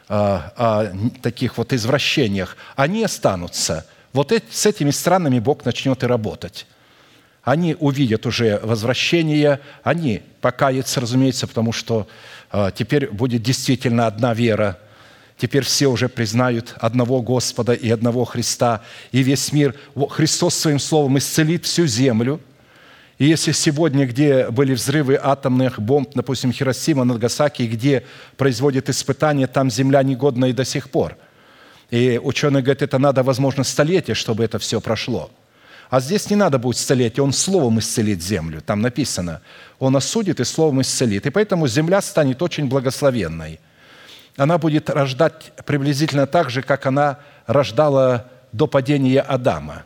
о таких вот извращениях, они останутся. Вот с этими странами Бог начнет и работать. Они увидят уже возвращение, они покаятся, разумеется, потому что теперь будет действительно одна вера. Теперь все уже признают одного Господа и одного Христа, и весь мир. Христос своим словом исцелит всю землю. И если сегодня, где были взрывы атомных бомб, допустим, Хиросима, Нагасаки, где производят испытания, там земля негодна и до сих пор. И ученые говорят, это надо, возможно, столетие, чтобы это все прошло. А здесь не надо будет столетия, Он словом исцелит землю. Там написано, Он осудит и словом исцелит. И поэтому земля станет очень благословенной. Она будет рождать приблизительно так же, как она рождала до падения Адама.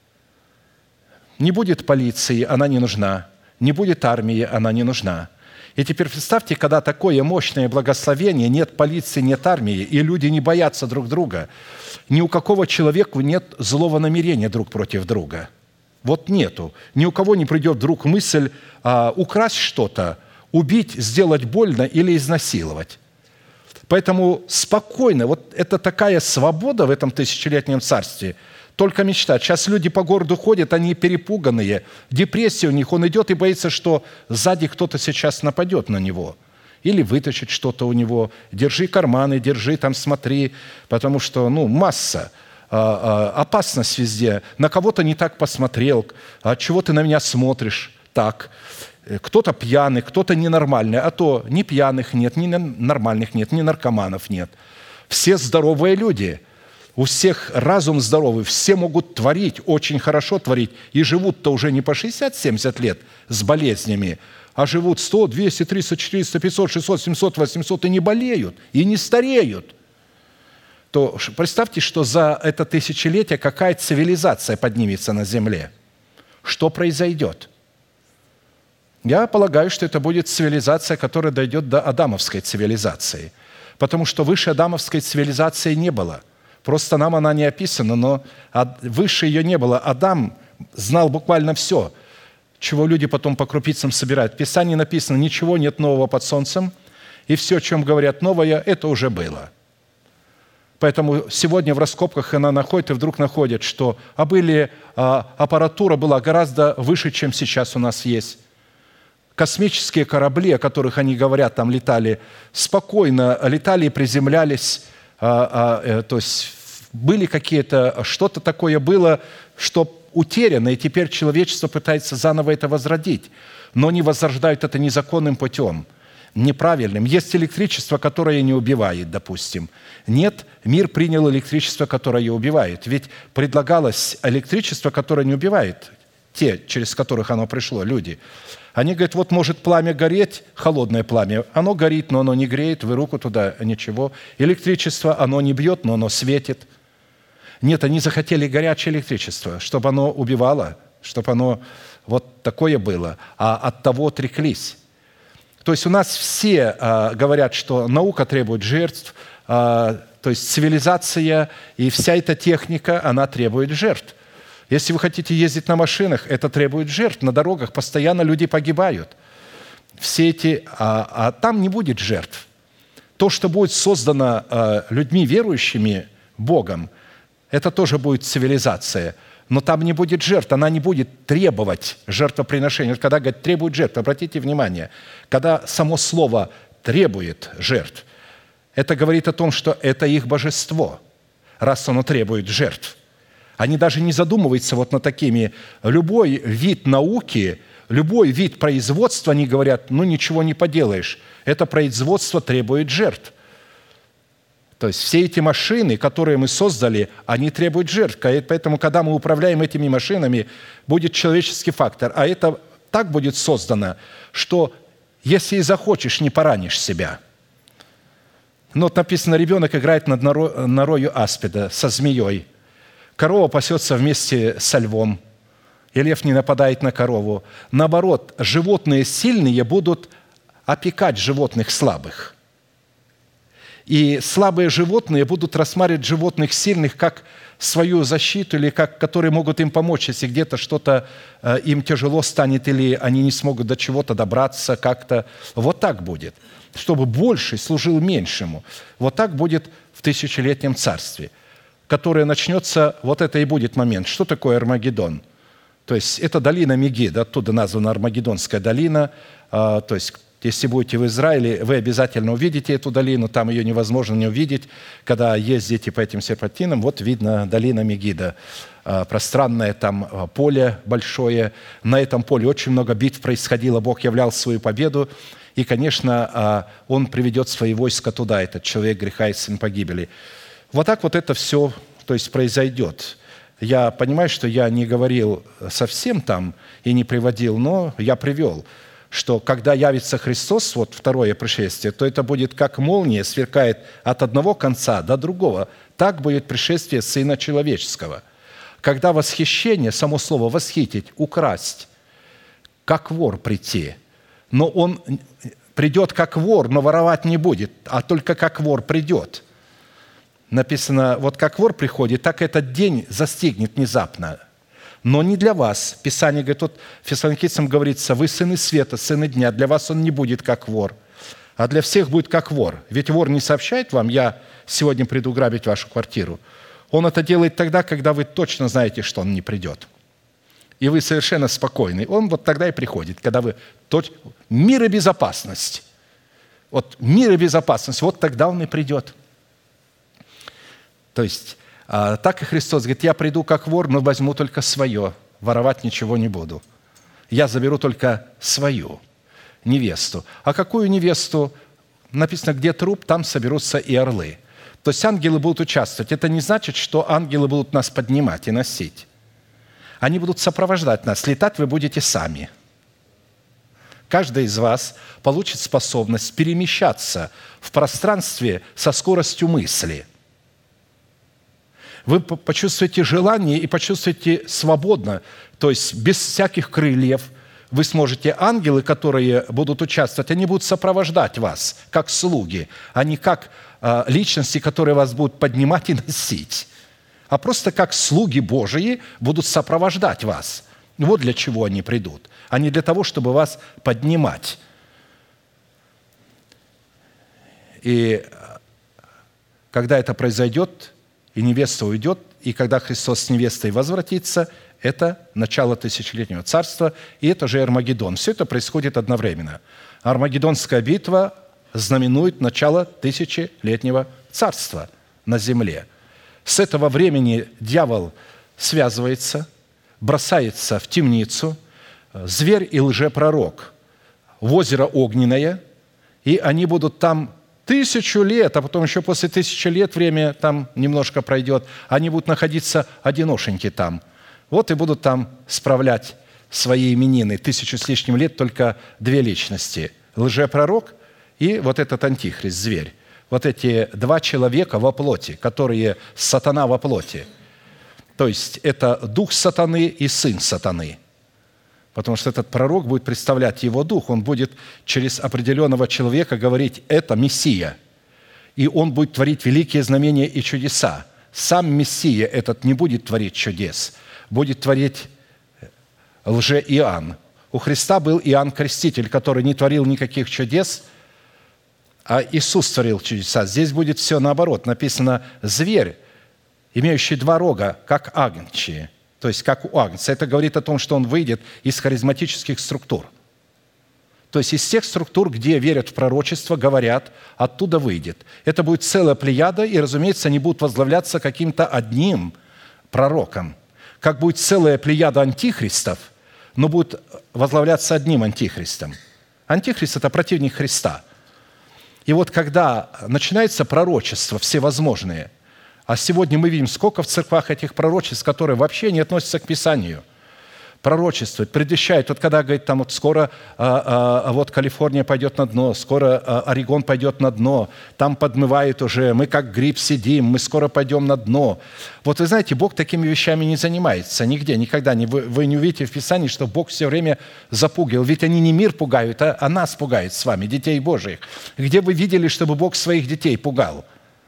Не будет полиции, она не нужна. Не будет армии, она не нужна. И теперь представьте, когда такое мощное благословение, нет полиции, нет армии, и люди не боятся друг друга. Ни у какого человека нет злого намерения друг против друга. Вот нету. Ни у кого не придет вдруг мысль а, украсть что-то, убить, сделать больно или изнасиловать. Поэтому спокойно, вот это такая свобода в этом тысячелетнем царстве, только мечтать. Сейчас люди по городу ходят, они перепуганные, депрессия у них, он идет и боится, что сзади кто-то сейчас нападет на него или вытащит что-то у него. Держи карманы, держи там, смотри, потому что, ну, масса, опасность везде. На кого-то не так посмотрел, а чего ты на меня смотришь так? кто-то пьяный, кто-то ненормальный, а то ни пьяных нет, ни нормальных нет, ни наркоманов нет. Все здоровые люди, у всех разум здоровый, все могут творить, очень хорошо творить, и живут-то уже не по шестьдесят-семьдесят лет с болезнями, а живут сто, двести, триста, четыреста, пятьсот, шестьсот, семьсот, восемьсот и не болеют, и не стареют. То представьте, что за это тысячелетие какая цивилизация поднимется на земле. Что произойдет? Я полагаю, что это будет цивилизация, которая дойдет до адамовской цивилизации, потому что выше адамовской цивилизации не было. Просто нам она не описана, но выше ее не было. Адам знал буквально все, чего люди потом по крупицам собирают. В Писании написано: ничего нет нового под солнцем, и все, о чем говорят новое, это уже было. Поэтому сегодня в раскопках она находит, и вдруг находят, что а были, а, аппаратура была гораздо выше, чем сейчас у нас есть. Космические корабли, о которых они говорят, там летали, спокойно летали и приземлялись. А, а, то есть были какие-то, что-то такое было, что утеряно, и теперь человечество пытается заново это возродить. Но они возрождают это незаконным путем, неправильным. Есть электричество, которое не убивает, допустим. Нет, мир принял электричество, которое убивает. Ведь предлагалось электричество, которое не убивает, те, через которых оно пришло, люди. Они говорят, вот может пламя гореть, холодное пламя, оно горит, но оно не греет, вы руку туда, ничего. Электричество, оно не бьет, но оно светит. Нет, они захотели горячее электричество, чтобы оно убивало, чтобы оно вот такое было, а от того отреклись. То есть у нас все а, говорят, что наука требует жертв, а, то есть цивилизация и вся эта техника, она требует жертв. Если вы хотите ездить на машинах, это требует жертв. На дорогах постоянно люди погибают. Все эти, а, а там не будет жертв. То, что будет создано а, людьми, верующими Богом, это тоже будет цивилизация. Но там не будет жертв, она не будет требовать жертвоприношения. Когда говорят «требует жертв», обратите внимание, когда само слово «требует жертв», это говорит о том, что это их божество, раз оно требует жертв. Они даже не задумываются вот над такими. Любой вид науки, любой вид производства, они говорят, ну ничего не поделаешь, это производство требует жертв. То есть все эти машины, которые мы создали, они требуют жертв. Поэтому, когда мы управляем этими машинами, будет человеческий фактор. А это так будет создано, что если и захочешь, не поранишь себя. Ну, вот написано, ребенок играет над норою аспида со змеей. Корова пасется вместе со львом, и лев не нападает на корову. Наоборот, животные сильные будут опекать животных слабых. И слабые животные будут рассматривать животных сильных как свою защиту, или как, которые могут им помочь, если где-то что-то э, им тяжело станет, или они не смогут до чего-то добраться как-то. Вот так будет. Чтобы больший служил меньшему. Вот так будет в тысячелетнем царстве, которое начнется, вот это и будет момент. Что такое Армагеддон? То есть это долина Мегидо, оттуда названа Армагеддонская долина, э, то есть если будете в Израиле, вы обязательно увидите эту долину, там ее невозможно не увидеть. Когда ездите по этим серпантинам, вот видно долина Мегидо. Пространное там поле большое. На этом поле очень много битв происходило, Бог являл свою победу. И, конечно, Он приведет свои войска туда, этот человек греха и сын погибели. Вот так вот это все, то есть, произойдет. Я понимаю, что я не говорил совсем там и не приводил, но я привел, что когда явится Христос, вот второе пришествие, то это будет как молния, сверкает от одного конца до другого. Так будет пришествие Сына Человеческого. Когда восхищение, само слово «восхитить», «украсть», как вор прийти, но он придет как вор, но воровать не будет, а только как вор придет. Написано, вот как вор приходит, так этот день застигнет внезапно. Но не для вас. Писание говорит, вот Фессалоникийцам говорится, вы сыны света, сыны дня, для вас он не будет как вор, а для всех будет как вор. Ведь вор не сообщает вам, я сегодня приду грабить вашу квартиру. Он это делает тогда, когда вы точно знаете, что он не придет. И вы совершенно спокойны. Он вот тогда и приходит, когда вы... Мир и безопасность. Вот мир и безопасность, вот тогда он и придет. То есть... Так и Христос говорит, я приду как вор, но возьму только свое, воровать ничего не буду. я заберу только свою невесту. А какую невесту? Написано, где труп, там соберутся и орлы. То есть ангелы будут участвовать. Это не значит, что ангелы будут нас поднимать и носить. Они будут сопровождать нас. Летать вы будете сами. Каждый из вас получит способность перемещаться в пространстве со скоростью мысли. Вы почувствуете желание и почувствуете свободно, то есть без всяких крыльев. Вы сможете, ангелы, которые будут участвовать, они будут сопровождать вас, как слуги, а не как э, личности, которые вас будут поднимать и носить, а просто как слуги Божии будут сопровождать вас. Вот для чего они придут, а не для того, чтобы вас поднимать. И когда это произойдет, и невеста уйдет, и когда Христос с невестой возвратится, это начало тысячелетнего царства, и это же Армагеддон. Все это происходит одновременно. Армагеддонская битва знаменует начало тысячелетнего царства на земле. С этого времени дьявол связывается, бросается в темницу, зверь и лжепророк в озеро Огненное, и они будут там тысячу лет, а потом еще после тысячи лет время там немножко пройдет, они будут находиться одиношеньки там. Вот и будут там справлять свои именины. Тысячу с лишним лет только две личности. Лжепророк и вот этот антихрист, зверь. Вот эти два человека во плоти, которые сатана во плоти. То есть это дух сатаны и сын сатаны. Потому что этот пророк будет представлять его дух. Он будет через определенного человека говорить, это Мессия. И он будет творить великие знамения и чудеса. Сам Мессия этот не будет творить чудес, будет творить лже-Иоанн. У Христа был Иоанн Креститель, который не творил никаких чудес, а Иисус творил чудеса. Здесь будет все наоборот. Написано «зверь, имеющий два рога, как агнчие». То есть как у агнца. Это говорит о том, что он выйдет из харизматических структур. То есть из тех структур, где верят в пророчество, говорят, оттуда выйдет. Это будет целая плеяда, и, разумеется, они будут возглавляться каким-то одним пророком. Как будет целая плеяда антихристов, но будет возглавляться одним антихристом. Антихрист – это противник Христа. И вот когда начинается пророчество всевозможные, а сегодня мы видим, сколько в церквах этих пророчеств, которые вообще не относятся к Писанию, пророчествует, предвещает. Вот когда говорит, там вот скоро а, а, вот Калифорния пойдет на дно, скоро а, Орегон пойдет на дно, там подмывает уже, мы как гриб сидим, мы скоро пойдем на дно. Вот вы знаете, Бог такими вещами не занимается нигде, никогда. Не, вы, вы не увидите в Писании, что Бог все время запугивал. Ведь они не мир пугают, а, а нас пугают с вами, детей Божьих. Где вы видели, чтобы Бог своих детей пугал?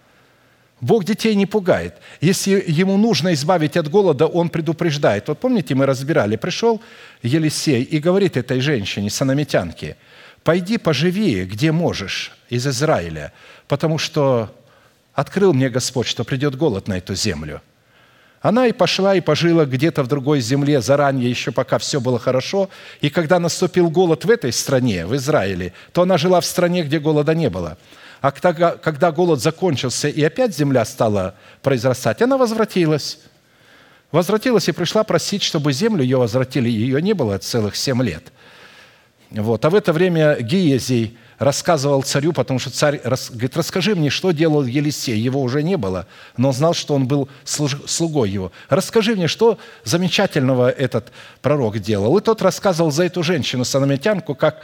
Бог детей не пугает. Если ему нужно избавить от голода, он предупреждает. Вот помните, мы разбирали, пришел Елисей и говорит этой женщине, санамитянке, пойди поживи, где можешь, из Израиля, потому что открыл мне Господь, что придет голод на эту землю. Она и пошла, и пожила где-то в другой земле заранее, еще пока все было хорошо. И когда наступил голод в этой стране, в Израиле, то она жила в стране, где голода не было. А когда голод закончился и опять земля стала произрастать, она возвратилась. Возвратилась и пришла просить, чтобы землю ее возвратили. Ее не было целых семь лет. Вот. А в это время Гиезий рассказывал царю, потому что царь говорит, расскажи мне, что делал Елисей. Его уже не было, но он знал, что он был слугой его. Расскажи мне, что замечательного этот пророк делал. И тот рассказывал за эту женщину, санамитянку, как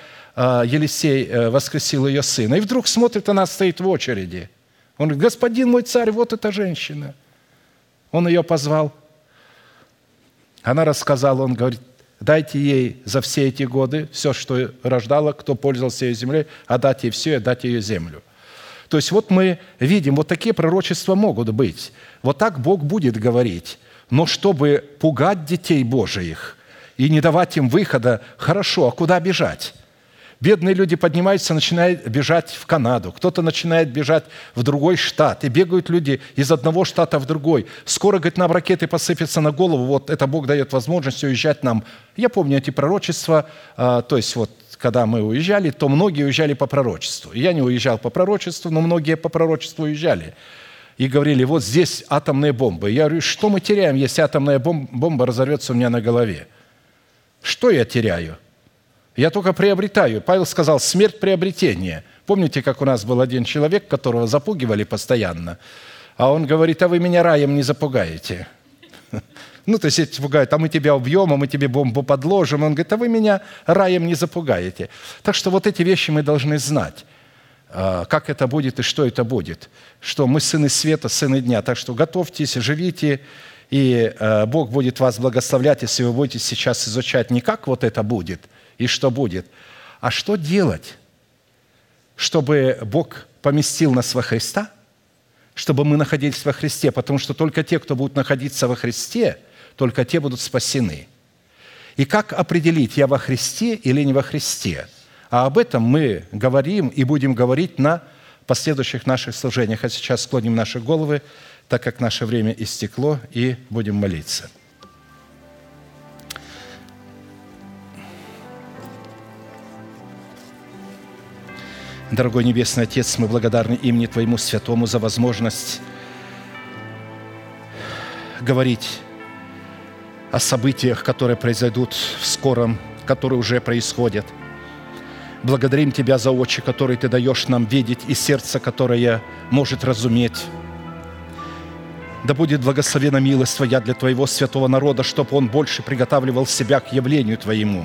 Елисей воскресил ее сына. И вдруг смотрит, она стоит в очереди. Он говорит, господин мой царь, вот эта женщина. Он ее позвал. Она рассказала, он говорит, дайте ей за все эти годы все, что рождала, кто пользовался ее землей, отдать ей все и отдать ее землю. То есть вот мы видим, вот такие пророчества могут быть. Вот так Бог будет говорить. Но чтобы пугать детей Божиих и не давать им выхода, хорошо, а куда бежать? Бедные люди поднимаются, начинают бежать в Канаду. Кто-то начинает бежать в другой штат. И бегают люди из одного штата в другой. Скоро, говорит, нам ракеты посыпятся на голову. Вот это Бог дает возможность уезжать нам. Я помню эти пророчества. То есть вот когда мы уезжали, то многие уезжали по пророчеству. Я не уезжал по пророчеству, но многие по пророчеству уезжали. И говорили, вот здесь атомные бомбы. Я говорю, что мы теряем, если атомная бомба разорвется у меня на голове? Что я теряю? Я только приобретаю. Павел сказал, смерть – приобретение. Помните, как у нас был один человек, которого запугивали постоянно? А он говорит, а вы меня раем не запугаете. Ну, то есть эти пугают, а мы тебя убьем, а мы тебе бомбу подложим. Он говорит, а вы меня раем не запугаете. Так что вот эти вещи мы должны знать, как это будет и что это будет. Что мы сыны света, сыны дня. Так что готовьтесь, живите, и Бог будет вас благословлять, если вы будете сейчас изучать не как вот это будет и что будет, а что делать, чтобы Бог поместил нас во Христа, чтобы мы находились во Христе, потому что только те, кто будут находиться во Христе, только те будут спасены. И как определить, я во Христе или не во Христе? А об этом мы говорим и будем говорить на последующих наших служениях. А сейчас склоним наши головы, так как наше время истекло, и будем молиться. Дорогой Небесный Отец, мы благодарны имени Твоему Святому за возможность говорить о событиях, которые произойдут в скором, которые уже происходят. Благодарим Тебя за очи, которые Ты даешь нам видеть, и сердце, которое может разуметь. Да будет благословена милость Твоя для Твоего святого народа, чтобы он больше приготавливал себя к явлению Твоему.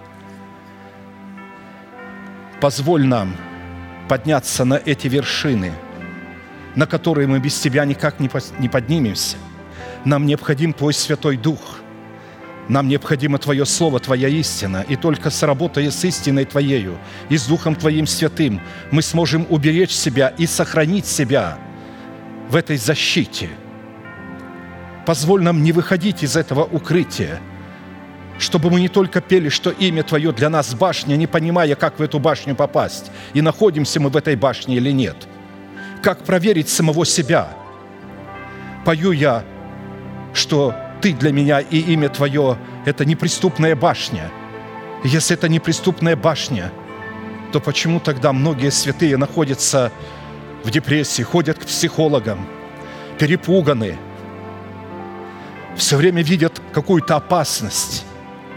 Позволь нам подняться на эти вершины, на которые мы без Тебя никак не поднимемся. Нам необходим Твой Святой Дух. Нам необходимо Твое Слово, Твоя истина. И только сработая с истиной Твоею и с Духом Твоим Святым мы сможем уберечь себя и сохранить себя в этой защите. Позволь нам не выходить из этого укрытия, чтобы мы не только пели, что имя Твое для нас башня, не понимая, как в эту башню попасть, и находимся мы в этой башне или нет. Как проверить самого себя? Пою я, что Ты для меня и имя Твое – это неприступная башня. И если это неприступная башня, то почему тогда многие святые находятся в депрессии, ходят к психологам, перепуганы, все время видят какую-то опасность?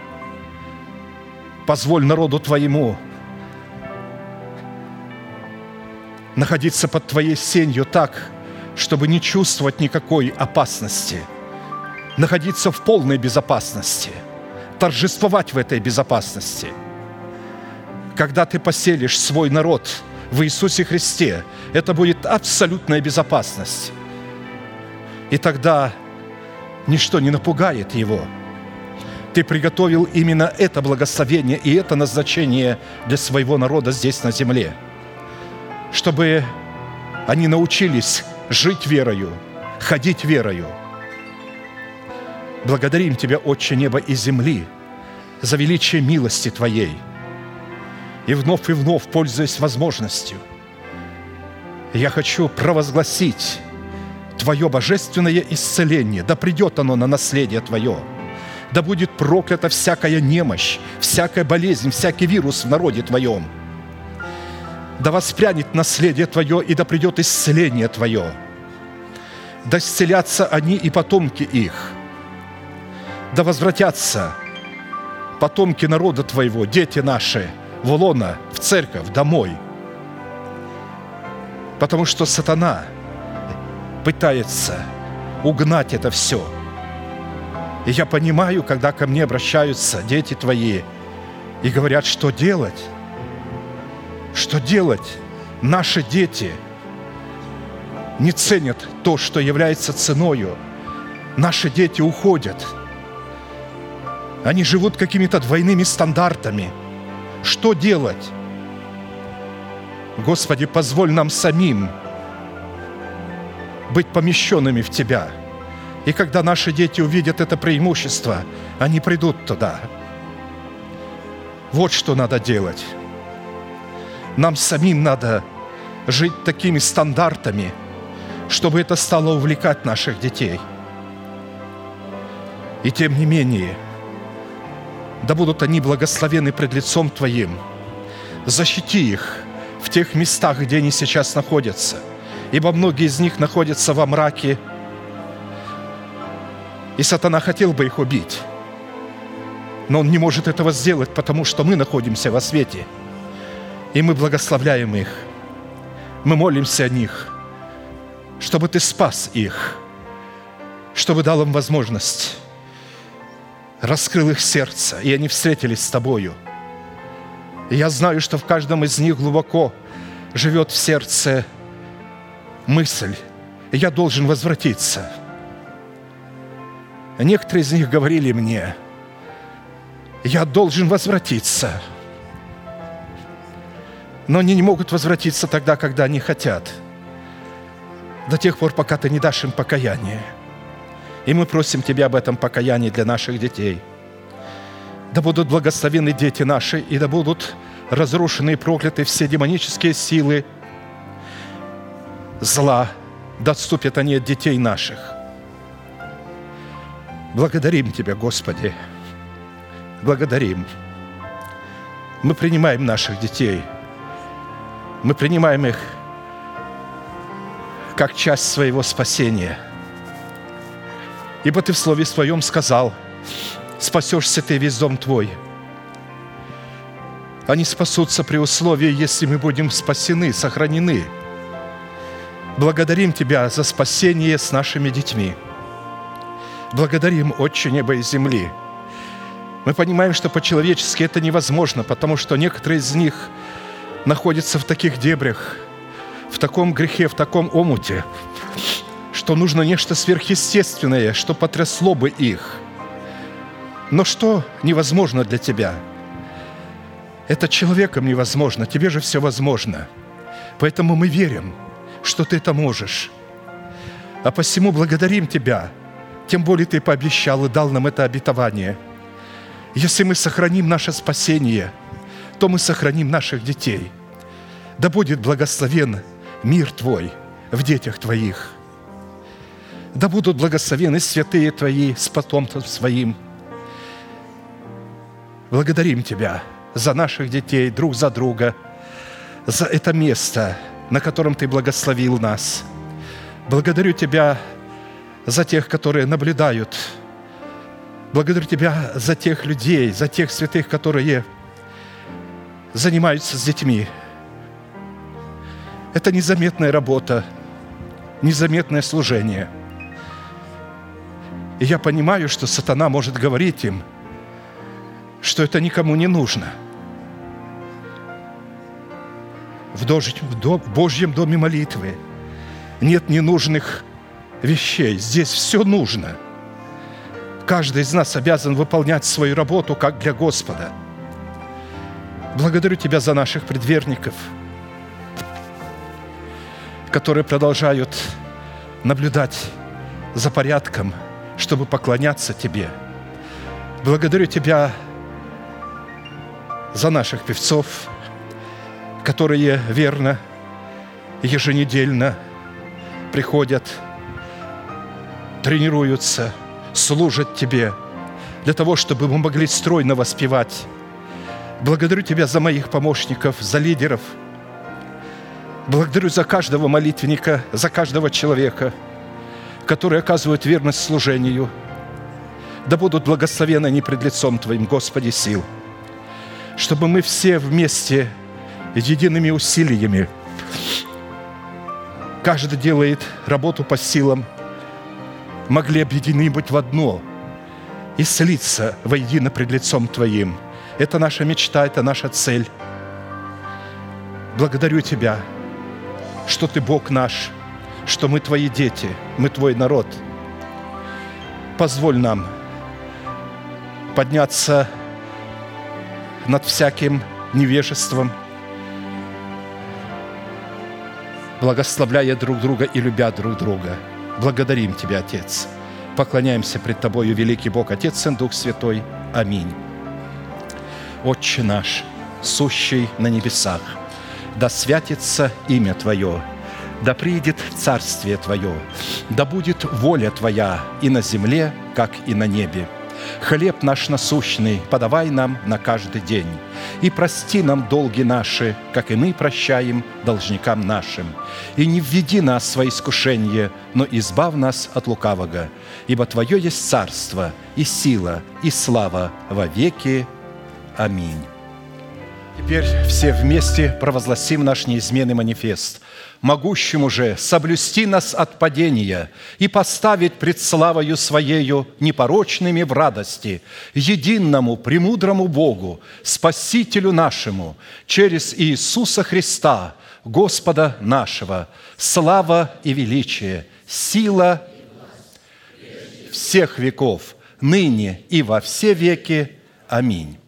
Позволь народу Твоему находиться под Твоей сенью так, чтобы не чувствовать никакой опасности, находиться в полной безопасности, торжествовать в этой безопасности. Когда Ты поселишь свой народ в Иисусе Христе, это будет абсолютная безопасность. И тогда ничто не напугает его. Ты приготовил именно это благословение и это назначение для своего народа здесь на земле, чтобы они научились жить верою, ходить верою. Благодарим Тебя, Отче неба и земли, за величие милости Твоей. И вновь и вновь, пользуясь возможностью, я хочу провозгласить Твое божественное исцеление. Да придет оно на наследие Твое. Да будет проклята всякая немощь, всякая болезнь, всякий вирус в народе Твоем. Да воспрянет наследие Твое, и да придет исцеление Твое. Да исцелятся они и потомки их. Да возвратятся потомки народа Твоего, дети наши, в лоно, в церковь, домой. Потому что сатана пытается угнать это все. И я понимаю, когда ко мне обращаются дети Твои и говорят, что делать? Что делать? Наши дети не ценят то, что является ценою. Наши дети уходят. Они живут какими-то двойными стандартами. Что делать? Господи, позволь нам самим быть помещенными в Тебя. И когда наши дети увидят это преимущество, они придут туда. Вот что надо делать. Нам самим надо жить такими стандартами, чтобы это стало увлекать наших детей. И тем не менее, да будут они благословены пред лицом Твоим. Защити их в тех местах, где они сейчас находятся, ибо многие из них находятся во мраке, и сатана хотел бы их убить. Но он не может этого сделать, потому что мы находимся во свете. И мы благословляем их. Мы молимся о них, чтобы Ты спас их, чтобы дал им возможность, раскрыл их сердце, и они встретились с Тобою. И я знаю, что в каждом из них глубоко живет в сердце мысль: я должен возвратиться. Некоторые из них говорили мне: я должен возвратиться. Но они не могут возвратиться тогда, когда они хотят, до тех пор, пока Ты не дашь им покаяние. И мы просим Тебя об этом покаянии для наших детей. Да будут благословены дети наши, и да будут разрушены и прокляты все демонические силы зла, да отступят они от детей наших. Благодарим Тебя, Господи, благодарим. Мы принимаем наших детей, мы принимаем их как часть своего спасения. Ибо Ты в Слове Своем сказал: спасешься ты весь дом твой. Они спасутся при условии, если мы будем спасены, сохранены. Благодарим Тебя за спасение с нашими детьми. Благодарим, Отче неба и земли. Мы понимаем, что по-человечески это невозможно, потому что некоторые из них находятся в таких дебрях, в таком грехе, в таком омуте, что нужно нечто сверхъестественное, что потрясло бы их. Но что невозможно для Тебя? Это человеком невозможно, Тебе же все возможно. Поэтому мы верим, что Ты это можешь. А посему благодарим Тебя, тем более Ты пообещал и дал нам это обетование. Если мы сохраним наше спасение, то мы сохраним наших детей. Да будет благословен мир Твой в детях Твоих. Да будут благословены святые Твои с потомством своим. Благодарим Тебя за наших детей, друг за друга, за это место, на котором Ты благословил нас. Благодарю Тебя за тех, которые наблюдают. Благодарю Тебя за тех людей, за тех святых, которые занимаются с детьми. Это незаметная работа, незаметное служение. И я понимаю, что сатана может говорить им, что это никому не нужно. В, дождь, в Божьем доме молитвы нет ненужных вещей. Здесь все нужно. Каждый из нас обязан выполнять свою работу, как для Господа. Благодарю Тебя за наших предверников, которые продолжают наблюдать за порядком, чтобы поклоняться Тебе. Благодарю Тебя за наших певцов, которые верно еженедельно приходят, тренируются, служат Тебе для того, чтобы мы могли стройно воспевать. Благодарю Тебя за моих помощников, за лидеров. Благодарю за каждого молитвенника, за каждого человека, который оказывает верность служению. Да будут благословены они пред лицом Твоим, Господи сил, чтобы мы все вместе, едиными усилиями, каждый делает работу по силам, могли объединены быть в одно и слиться воедино пред лицом Твоим. Это наша мечта, это наша цель. Благодарю Тебя, что Ты Бог наш, что мы Твои дети, мы Твой народ. Позволь нам подняться над всяким невежеством, благословляя друг друга и любя друг друга. Благодарим Тебя, Отец. Поклоняемся пред Тобою, великий Бог, Отец, Сын, Дух Святой. Аминь. Отче наш, сущий на небесах, да святится имя Твое, да приидет царствие Твое, да будет воля Твоя и на земле, как и на небе. Хлеб наш насущный подавай нам на каждый день, И прости нам долги наши, как и мы прощаем должникам нашим. И не введи нас в во искушение, но избавь нас от лукавого. Ибо Твое есть царство, и сила, и слава во веки. Аминь. Теперь все вместе провозгласим наш неизменный манифест. Могущему же соблюсти нас от падения и поставить пред славою Своею непорочными в радости, единому, премудрому Богу, Спасителю нашему, через Иисуса Христа, Господа нашего, слава и величие, сила всех веков, ныне и во все веки. Аминь.